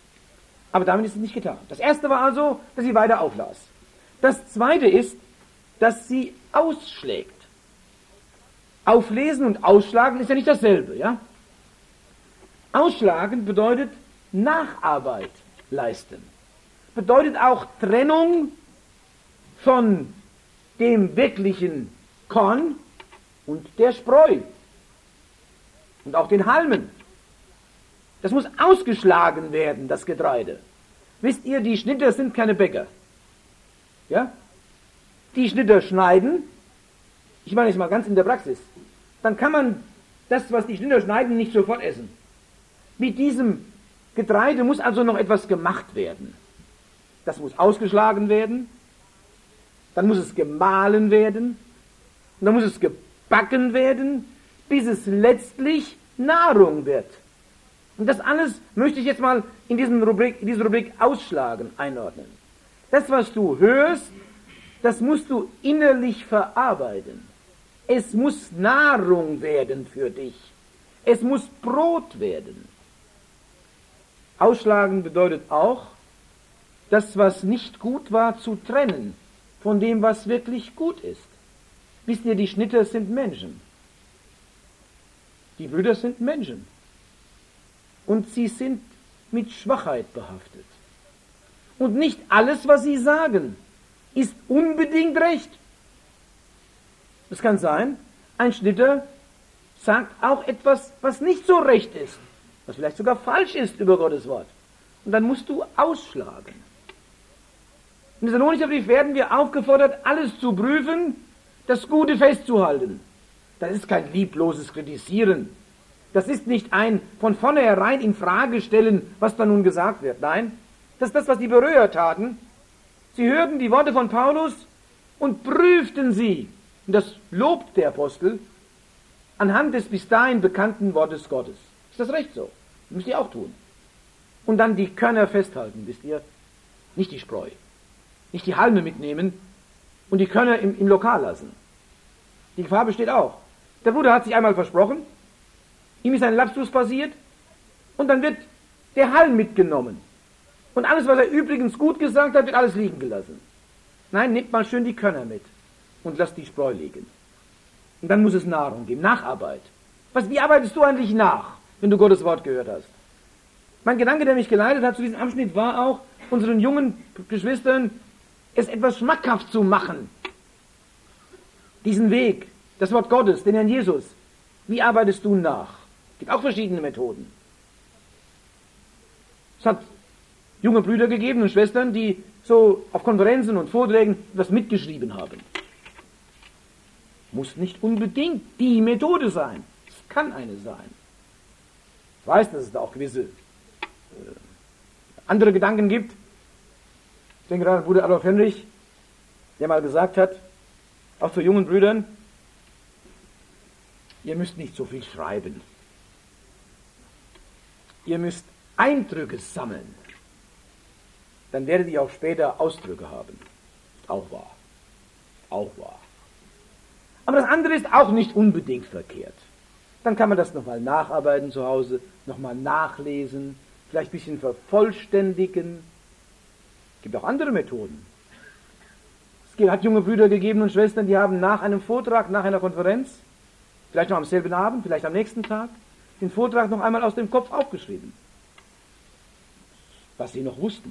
Aber damit ist es nicht getan. Das erste war also, dass sie weiter auflas. Das zweite ist, dass sie ausschlägt. Auflesen und ausschlagen ist ja nicht dasselbe, ja? Ausschlagen bedeutet Nacharbeit leisten. Bedeutet auch Trennung von dem wirklichen Korn und der Spreu und auch den Halmen. Das muss ausgeschlagen werden, das Getreide. Wisst ihr, die Schnitter sind keine Bäcker. Ja? Die Schnitter schneiden, ich meine jetzt mal ganz in der Praxis, dann kann man das, was die Schnitter schneiden, nicht sofort essen. Mit diesem Getreide muss also noch etwas gemacht werden. Das muss ausgeschlagen werden, dann muss es gemahlen werden, und dann muss es gebacken werden, bis es letztlich Nahrung wird. Und das alles möchte ich jetzt mal in, diesen Rubrik, in diese Rubrik Ausschlagen einordnen. Das, was du hörst, das musst du innerlich verarbeiten. Es muss Nahrung werden für dich. Es muss Brot werden. Ausschlagen bedeutet auch, das, was nicht gut war, zu trennen von dem, was wirklich gut ist. Wisst ihr, die Schnitter sind Menschen. Die Brüder sind Menschen. Und sie sind mit Schwachheit behaftet. Und nicht alles, was sie sagen, ist unbedingt recht. Es kann sein, ein Schnitter sagt auch etwas, was nicht so recht ist, was vielleicht sogar falsch ist über Gottes Wort. Und dann musst du ausschlagen. In dieser Thessalonicherbrief werden wir aufgefordert, alles zu prüfen, das Gute festzuhalten. Das ist kein liebloses Kritisieren. Das ist nicht ein von vornherein in Frage stellen, was da nun gesagt wird. Nein, das ist das, was die Beröer taten. Sie hörten die Worte von Paulus und prüften sie. Und das lobt der Apostel anhand des bis dahin bekannten Wortes Gottes. Ist das recht so? Das müsst ihr auch tun. Und dann die Körner festhalten, wisst ihr? Nicht die Spreu. Nicht die Halme mitnehmen und die Körner im, im Lokal lassen. Die Gefahr besteht auch. Der Bruder hat sich einmal versprochen, ihm ist ein Lapsus passiert und dann wird der Halm mitgenommen. Und alles, was er übrigens gut gesagt hat, wird alles liegen gelassen. Nein, nehmt mal schön die Körner mit und lasst die Spreu liegen. Und dann muss es Nahrung geben, Nacharbeit. Was, wie arbeitest du eigentlich nach, wenn du Gottes Wort gehört hast? Mein Gedanke, der mich geleitet hat zu diesem Abschnitt, war auch, unseren jungen Geschwistern es etwas schmackhaft zu machen. Diesen Weg, das Wort Gottes, den Herrn Jesus. Wie arbeitest du nach? Es gibt auch verschiedene Methoden. Es hat junge Brüder gegeben und Schwestern, die so auf Konferenzen und Vorträgen etwas mitgeschrieben haben. Muss nicht unbedingt die Methode sein. Es kann eine sein. Ich weiß, dass es da auch gewisse äh, andere Gedanken gibt. Ich denke gerade an Bruder Adolf Henrich, der mal gesagt hat, auch zu jungen Brüdern, ihr müsst nicht so viel schreiben. Ihr müsst Eindrücke sammeln. Dann werdet ihr auch später Ausdrücke haben. Auch wahr. Auch wahr. Aber das andere ist auch nicht unbedingt verkehrt. Dann kann man das nochmal nacharbeiten zu Hause, nochmal nachlesen, vielleicht ein bisschen vervollständigen. Es gibt auch andere Methoden. Es hat junge Brüder gegeben und Schwestern, die haben nach einem Vortrag, nach einer Konferenz, vielleicht noch am selben Abend, vielleicht am nächsten Tag, den Vortrag noch einmal aus dem Kopf aufgeschrieben. Was sie noch wussten.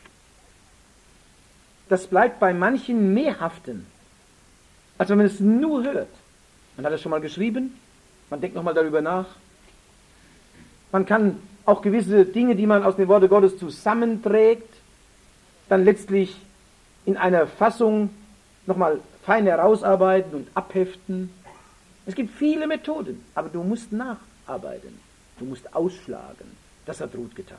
Das bleibt bei manchen mehr haften, als wenn man es nur hört. Man hat es schon mal geschrieben, man denkt nochmal darüber nach. Man kann auch gewisse Dinge, die man aus den Worten Gottes zusammenträgt, dann letztlich in einer Fassung nochmal fein herausarbeiten und abheften. Es gibt viele Methoden, aber du musst nacharbeiten. Du musst ausschlagen. Das hat Ruth getan.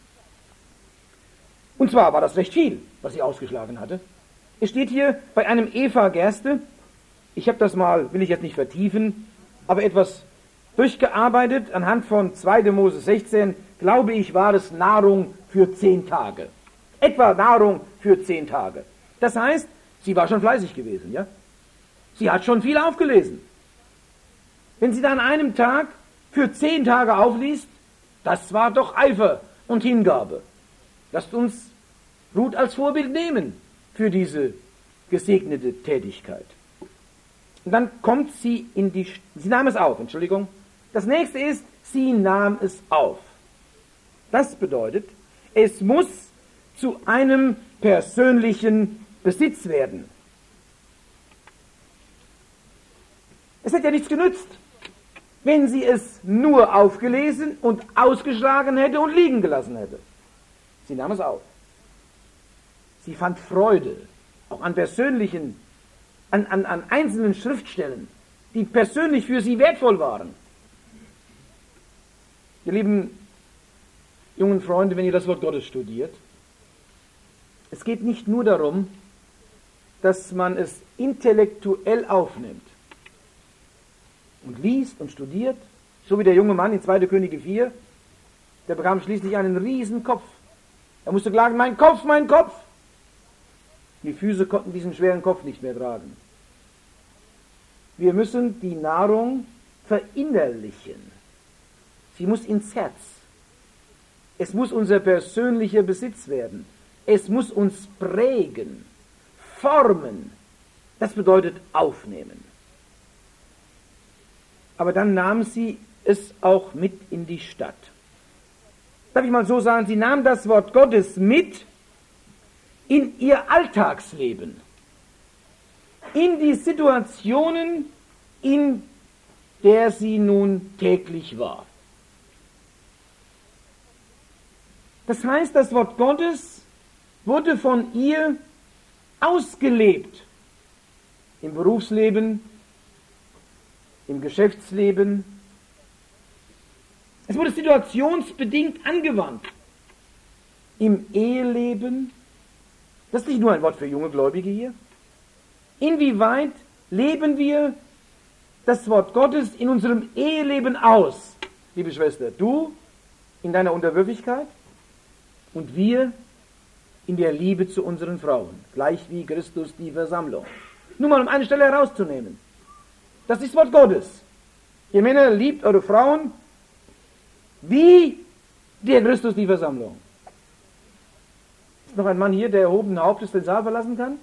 Und zwar war das recht viel, was sie ausgeschlagen hatte. Es steht hier bei einem Eva-Gerste, ich habe das mal, will ich jetzt nicht vertiefen, aber etwas durchgearbeitet, anhand von zweiter Mose sechzehn, glaube ich, war es Nahrung für zehn Tage. Etwa Nahrung für zehn Tage. Das heißt, sie war schon fleißig gewesen, ja? Sie hat schon viel aufgelesen. Wenn sie dann an einem Tag für zehn Tage aufliest, das war doch Eifer und Hingabe. Lasst uns Ruth als Vorbild nehmen für diese gesegnete Tätigkeit. Und dann kommt sie in die, sie nahm es auf, Entschuldigung. Das nächste ist, sie nahm es auf. Das bedeutet, es muss zu einem persönlichen Besitz werden. Es hätte ja nichts genützt, wenn sie es nur aufgelesen und ausgeschlagen hätte und liegen gelassen hätte. Sie nahm es auf. Sie fand Freude, auch an persönlichen, an, an, an einzelnen Schriftstellen, die persönlich für sie wertvoll waren. Ihr lieben jungen Freunde, wenn ihr das Wort Gottes studiert, es geht nicht nur darum, dass man es intellektuell aufnimmt und liest und studiert, so wie der junge Mann in zweiter Könige vier, der bekam schließlich einen riesen Kopf. Er musste klagen, mein Kopf, mein Kopf. Die Füße konnten diesen schweren Kopf nicht mehr tragen. Wir müssen die Nahrung verinnerlichen. Sie muss ins Herz. Es muss unser persönlicher Besitz werden. Es muss uns prägen, formen. Das bedeutet aufnehmen. Aber dann nahm sie es auch mit in die Stadt. Darf ich mal so sagen, sie nahm das Wort Gottes mit in ihr Alltagsleben, in die Situationen, in der sie nun täglich war. Das heißt, das Wort Gottes wurde von ihr ausgelebt im Berufsleben, im Geschäftsleben. Es wurde situationsbedingt angewandt. Im Eheleben, das ist nicht nur ein Wort für junge Gläubige hier. Inwieweit leben wir das Wort Gottes in unserem Eheleben aus, liebe Schwester? Du in deiner Unterwürfigkeit und wir in der Liebe zu unseren Frauen, gleich wie Christus die Versammlung. Nur mal um eine Stelle herauszunehmen. Das ist Wort Gottes. Ihr Männer, liebt eure Frauen wie der Christus die Versammlung. Ist noch ein Mann hier, der erhobenen Hauptes den Saal verlassen kann?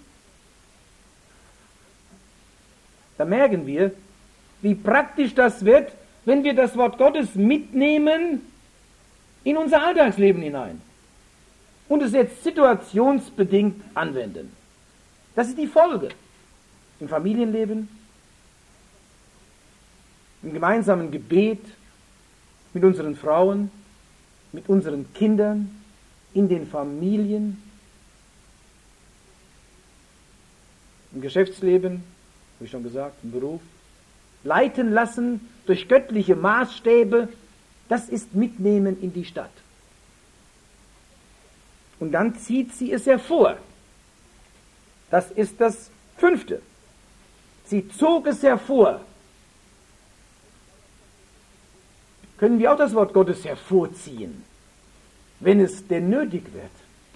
Da merken wir, wie praktisch das wird, wenn wir das Wort Gottes mitnehmen in unser Alltagsleben hinein und es jetzt situationsbedingt anwenden. Das ist die Folge im Familienleben, im gemeinsamen Gebet, mit unseren Frauen, mit unseren Kindern, in den Familien, im Geschäftsleben, habe ich schon gesagt, im Beruf. Leiten lassen durch göttliche Maßstäbe, das ist Mitnehmen in die Stadt. Und dann zieht sie es hervor. Das ist das Fünfte. Sie zog es hervor. Können wir auch das Wort Gottes hervorziehen, wenn es denn nötig wird.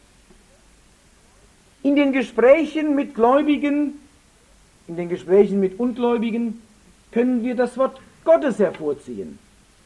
In den Gesprächen mit Gläubigen, in den Gesprächen mit Ungläubigen können wir das Wort Gottes hervorziehen.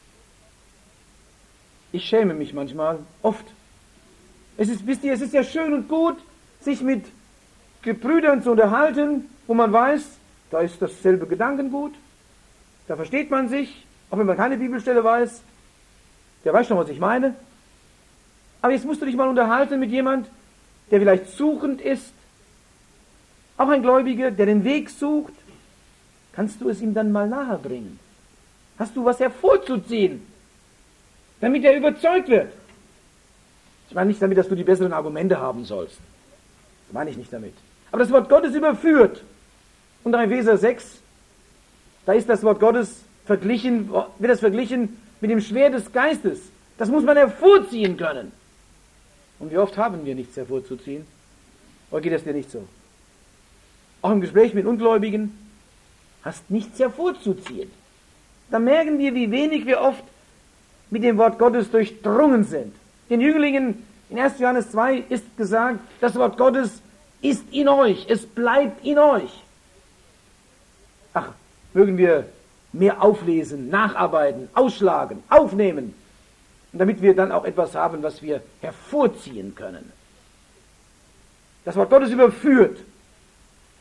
Ich schäme mich manchmal, oft. Es ist, wisst ihr, es ist ja schön und gut, sich mit Gebrüdern zu unterhalten, wo man weiß, da ist dasselbe Gedankengut, da versteht man sich, auch wenn man keine Bibelstelle weiß, der weiß schon, was ich meine. Aber jetzt musst du dich mal unterhalten mit jemand, der vielleicht suchend ist, auch ein Gläubiger, der den Weg sucht. Kannst du es ihm dann mal nahe bringen? Hast du was hervorzuziehen, damit er überzeugt wird? Ich meine nicht damit, dass du die besseren Argumente haben sollst. Das meine ich nicht damit. Aber das Wort Gottes überführt. Und in Epheser sechs, da ist das Wort Gottes verglichen, wird das verglichen mit dem Schwert des Geistes. Das muss man hervorziehen können. Und wie oft haben wir nichts hervorzuziehen? Oder geht es dir nicht so? Auch im Gespräch mit Ungläubigen hast nichts hervorzuziehen. Da merken wir, wie wenig wir oft mit dem Wort Gottes durchdrungen sind. Den Jünglingen in erster Johannes zwei ist gesagt, das Wort Gottes ist in euch, es bleibt in euch. Ach, mögen wir mehr auflesen, nacharbeiten, ausschlagen, aufnehmen, damit wir dann auch etwas haben, was wir hervorziehen können. Das Wort Gottes überführt.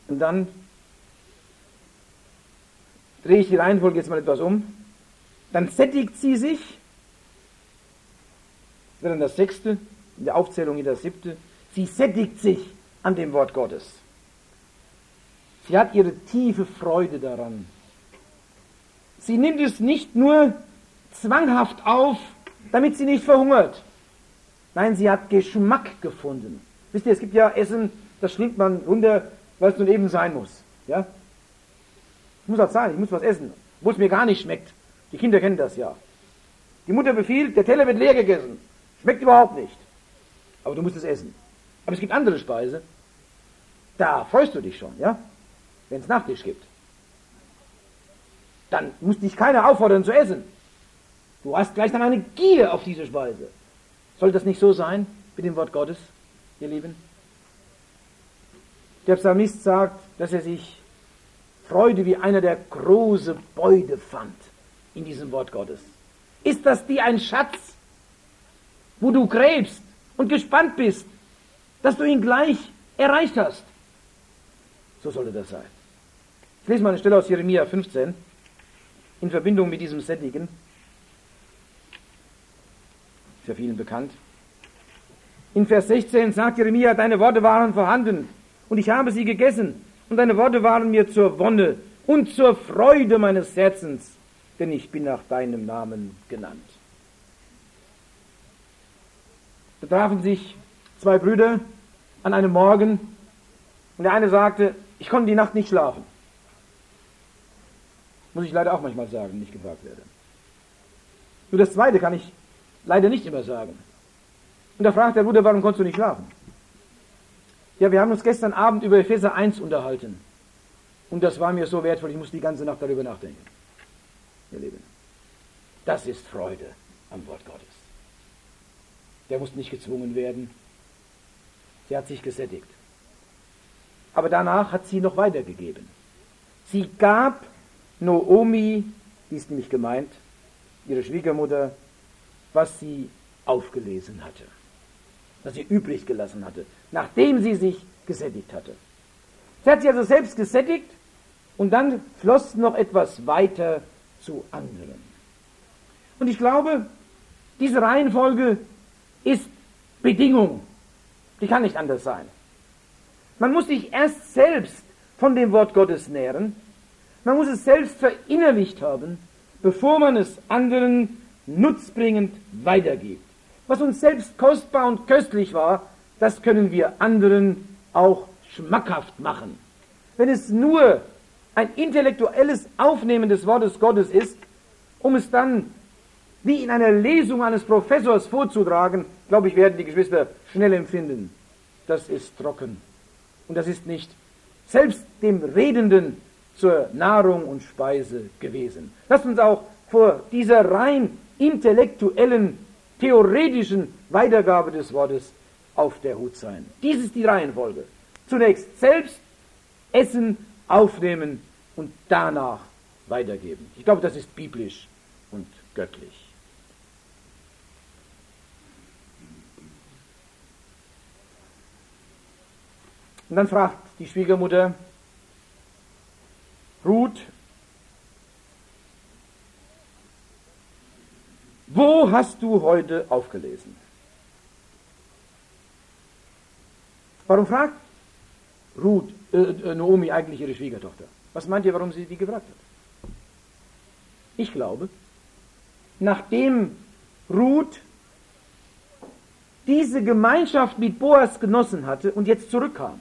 Und dann drehe ich die Reihenfolge jetzt mal etwas um. Dann sättigt sie sich, das wäre dann das sechste, in der Aufzählung hier das siebte, sie sättigt sich an dem Wort Gottes. Sie hat ihre tiefe Freude daran. Sie nimmt es nicht nur zwanghaft auf, damit sie nicht verhungert. Nein, sie hat Geschmack gefunden. Wisst ihr, es gibt ja Essen, das schlingt man runter, weil es nun eben sein muss. Ja? Es muss halt sein, ich muss was essen, wo es mir gar nicht schmeckt. Die Kinder kennen das ja. Die Mutter befiehlt, der Teller wird leer gegessen. Schmeckt überhaupt nicht. Aber du musst es essen. Aber es gibt andere Speise, da freust du dich schon, ja? Wenn es Nachtisch gibt. Dann muss dich keiner auffordern zu essen. Du hast gleich dann eine Gier auf diese Speise. Soll das nicht so sein mit dem Wort Gottes, ihr Lieben? Der Psalmist sagt, dass er sich freute wie einer, der große Beute fand in diesem Wort Gottes. Ist das dir ein Schatz, wo du gräbst und gespannt bist, dass du ihn gleich erreicht hast? So sollte das sein. Ich lese mal eine Stelle aus Jeremia fünfzehn in Verbindung mit diesem Sättigen. Ist ja vielen bekannt. In Vers sechzehn sagt Jeremia, deine Worte waren vorhanden und ich habe sie gegessen und deine Worte waren mir zur Wonne und zur Freude meines Herzens, denn ich bin nach deinem Namen genannt. Da trafen sich zwei Brüder an einem Morgen und der eine sagte, ich konnte die Nacht nicht schlafen. Muss ich leider auch manchmal sagen, wenn ich gefragt werde. Nur das Zweite kann ich leider nicht immer sagen. Und da fragt der Bruder, warum konntest du nicht schlafen? Ja, wir haben uns gestern Abend über Epheser eins unterhalten. Und das war mir so wertvoll, ich musste die ganze Nacht darüber nachdenken. Ihr Lieben, das ist Freude am Wort Gottes. Der muss nicht gezwungen werden. Sie hat sich gesättigt. Aber danach hat sie noch weitergegeben. Sie gab Noomi, die ist nämlich gemeint, ihre Schwiegermutter, was sie aufgelesen hatte, was sie übrig gelassen hatte, nachdem sie sich gesättigt hatte. Sie hat sich also selbst gesättigt und dann floss noch etwas weiter zu anderen. Und ich glaube, diese Reihenfolge ist Bedingung. Die kann nicht anders sein. Man muss sich erst selbst von dem Wort Gottes nähren. Man muss es selbst verinnerlicht haben, bevor man es anderen nutzbringend weitergibt. Was uns selbst kostbar und köstlich war, das können wir anderen auch schmackhaft machen. Wenn es nur ein intellektuelles Aufnehmen des Wortes Gottes ist, um es dann wie in einer Lesung eines Professors vorzutragen, glaube ich, werden die Geschwister schnell empfinden. Das ist trocken. Und das ist nicht selbst dem Redenden zur Nahrung und Speise gewesen. Lasst uns auch vor dieser rein intellektuellen, theoretischen Weitergabe des Wortes auf der Hut sein. Dies ist die Reihenfolge. Zunächst selbst essen, aufnehmen und danach weitergeben. Ich glaube, das ist biblisch und göttlich. Und dann fragt die Schwiegermutter Ruth, wo hast du heute aufgelesen? Warum fragt Ruth, äh, Noomi eigentlich ihre Schwiegertochter? Was meint ihr, warum sie die gefragt hat? Ich glaube, nachdem Ruth diese Gemeinschaft mit Boas genossen hatte und jetzt zurückkam,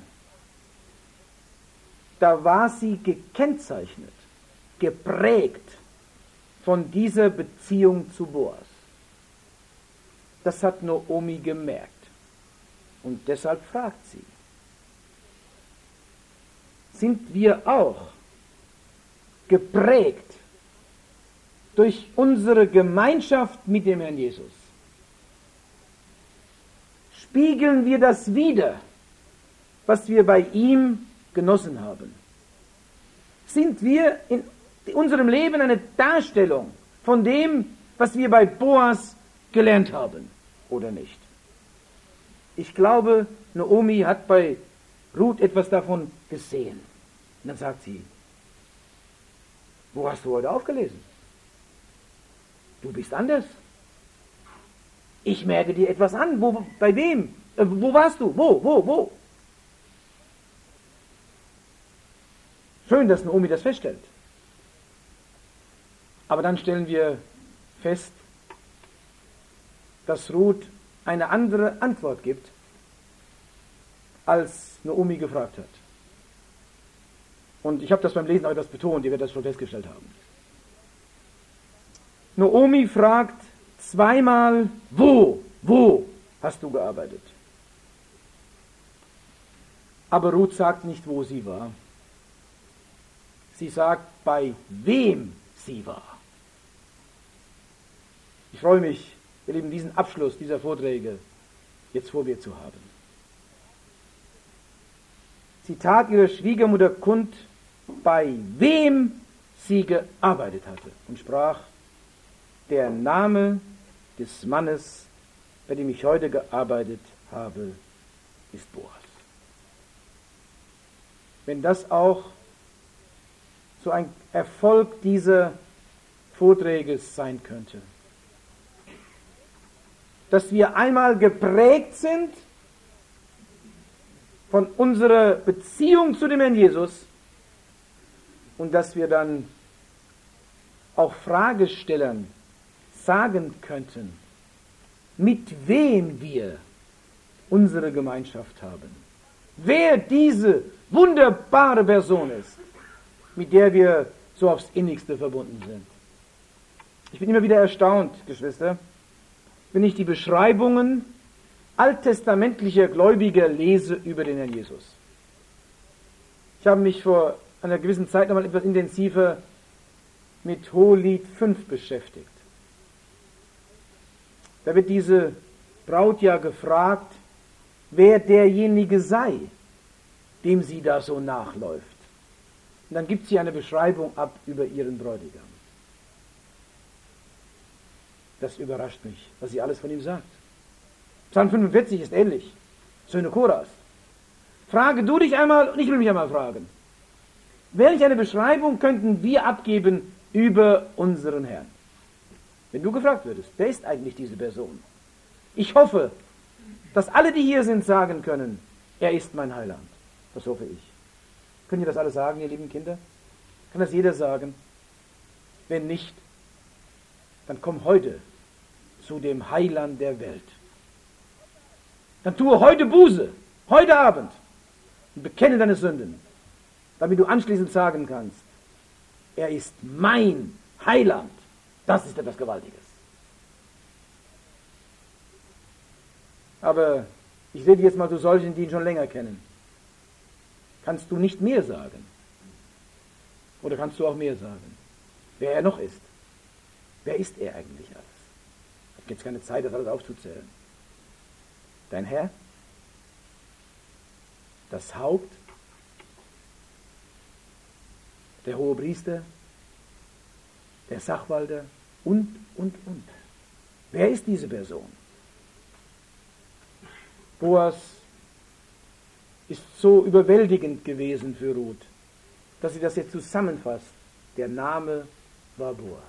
da war sie gekennzeichnet, geprägt von dieser Beziehung zu Boas. Das hat Noomi gemerkt. Und deshalb fragt sie, sind wir auch geprägt durch unsere Gemeinschaft mit dem Herrn Jesus? Spiegeln wir das wider, was wir bei ihm genossen haben? Sind wir in unserem Leben eine Darstellung von dem, was wir bei Boas gelernt haben, oder nicht? Ich glaube, Noomi hat bei Ruth etwas davon gesehen. Und dann sagt sie, wo hast du heute aufgelesen? Du bist anders. Ich merke dir etwas an. Wo, bei wem? Äh, wo warst du? Wo, wo, wo? Schön, dass Naomi das feststellt. Aber dann stellen wir fest, dass Ruth eine andere Antwort gibt, als Naomi gefragt hat. Und ich habe das beim Lesen auch etwas betont, ihr werdet das schon festgestellt haben. Naomi fragt zweimal, wo, wo hast du gearbeitet? Aber Ruth sagt nicht, wo sie war. Sie sagt, bei wem sie war. Ich freue mich, ihr Lieben, diesen Abschluss dieser Vorträge jetzt vor mir zu haben. Sie tat ihrer Schwiegermutter kund, bei wem sie gearbeitet hatte und sprach, der Name des Mannes, bei dem ich heute gearbeitet habe, ist Boas. Wenn das auch so ein Erfolg dieser Vorträge sein könnte, dass wir einmal geprägt sind von unserer Beziehung zu dem Herrn Jesus und dass wir dann auch Fragestellern sagen könnten, mit wem wir unsere Gemeinschaft haben. Wer diese wunderbare Person ist, mit der wir so aufs Innigste verbunden sind. Ich bin immer wieder erstaunt, Geschwister, wenn ich die Beschreibungen alttestamentlicher Gläubiger lese über den Herrn Jesus. Ich habe mich vor einer gewissen Zeit nochmal etwas intensiver mit Hohelied fünf beschäftigt. Da wird diese Braut ja gefragt, wer derjenige sei, dem sie da so nachläuft. Und dann gibt sie eine Beschreibung ab über ihren Bräutigam. Das überrascht mich, was sie alles von ihm sagt. Psalm fünfundvierzig ist ähnlich. Söhne Koras. Frage du dich einmal und ich will mich einmal fragen. Welche eine Beschreibung könnten wir abgeben über unseren Herrn? Wenn du gefragt würdest, wer ist eigentlich diese Person? Ich hoffe, dass alle, die hier sind, sagen können, er ist mein Heiland. Das hoffe ich. Könnt ihr das alle sagen, ihr lieben Kinder? Kann das jeder sagen? Wenn nicht, dann komm heute zu dem Heiland der Welt. Dann tue heute Buße, heute Abend, und bekenne deine Sünden, damit du anschließend sagen kannst, er ist mein Heiland. Das ist etwas Gewaltiges. Aber ich rede jetzt mal zu solchen, die ihn schon länger kennen. Kannst du nicht mehr sagen? Oder kannst du auch mehr sagen? Wer er noch ist? Wer ist er eigentlich alles? Ich habe jetzt keine Zeit, das alles aufzuzählen. Dein Herr? Das Haupt? Der Hohepriester? Der Sachwalter? Und, und, und. Wer ist diese Person? Boas ist so überwältigend gewesen für Ruth, dass sie das jetzt zusammenfasst. Der Name war Boas.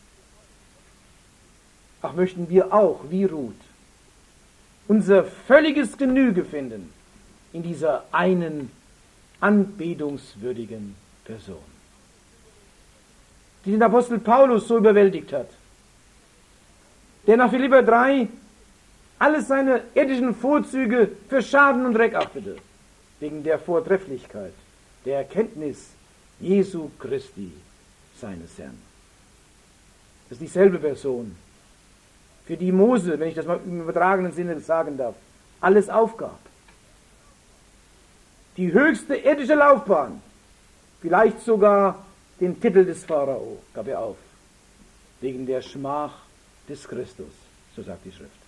Ach, möchten wir auch, wie Ruth, unser völliges Genüge finden in dieser einen anbetungswürdigen Person, die den Apostel Paulus so überwältigt hat, der nach Philipper drei alles seine irdischen Vorzüge für Schaden und Dreck achtete, wegen der Vortrefflichkeit, der Erkenntnis Jesu Christi, seines Herrn. Das ist dieselbe Person, für die Mose, wenn ich das mal im übertragenen Sinne sagen darf, alles aufgab. Die höchste irdische Laufbahn, vielleicht sogar den Titel des Pharao, gab er auf, wegen der Schmach des Christus, so sagt die Schrift.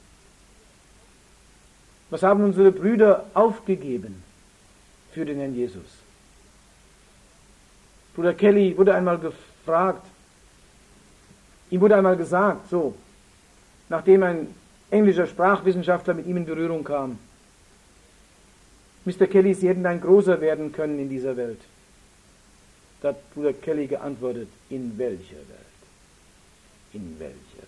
Was haben unsere Brüder aufgegeben für den Herrn Jesus? Bruder Kelly wurde einmal gefragt, ihm wurde einmal gesagt, so, nachdem ein englischer Sprachwissenschaftler mit ihm in Berührung kam, Mister Kelly, Sie hätten ein Großer werden können in dieser Welt. Da hat Bruder Kelly geantwortet, in welcher Welt? In welcher Welt?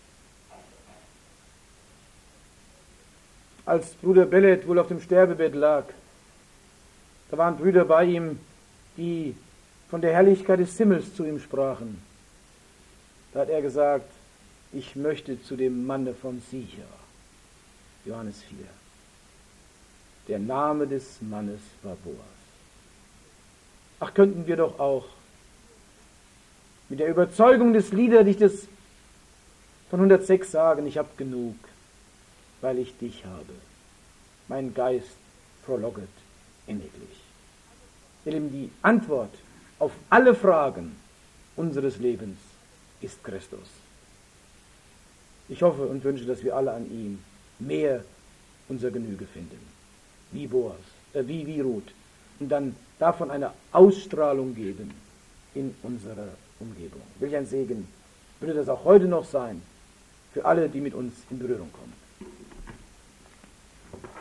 Als Bruder Bellet wohl auf dem Sterbebett lag, da waren Brüder bei ihm, die von der Herrlichkeit des Himmels zu ihm sprachen. Da hat er gesagt, ich möchte zu dem Manne von Sicher. Johannes vier. Der Name des Mannes war Boas. Ach, könnten wir doch auch mit der Überzeugung des Liederdichters von hundertsechs sagen, ich habe genug, weil ich dich habe. Mein Geist frohlocket inniglich. Ihr Lieben, die Antwort auf alle Fragen unseres Lebens ist Christus. Ich hoffe und wünsche, dass wir alle an ihm mehr unser Genüge finden. Wie Boas, äh, wie, wie Ruth. Und dann davon eine Ausstrahlung geben in unserer Umgebung. Welch ein Segen würde das auch heute noch sein für alle, die mit uns in Berührung kommen.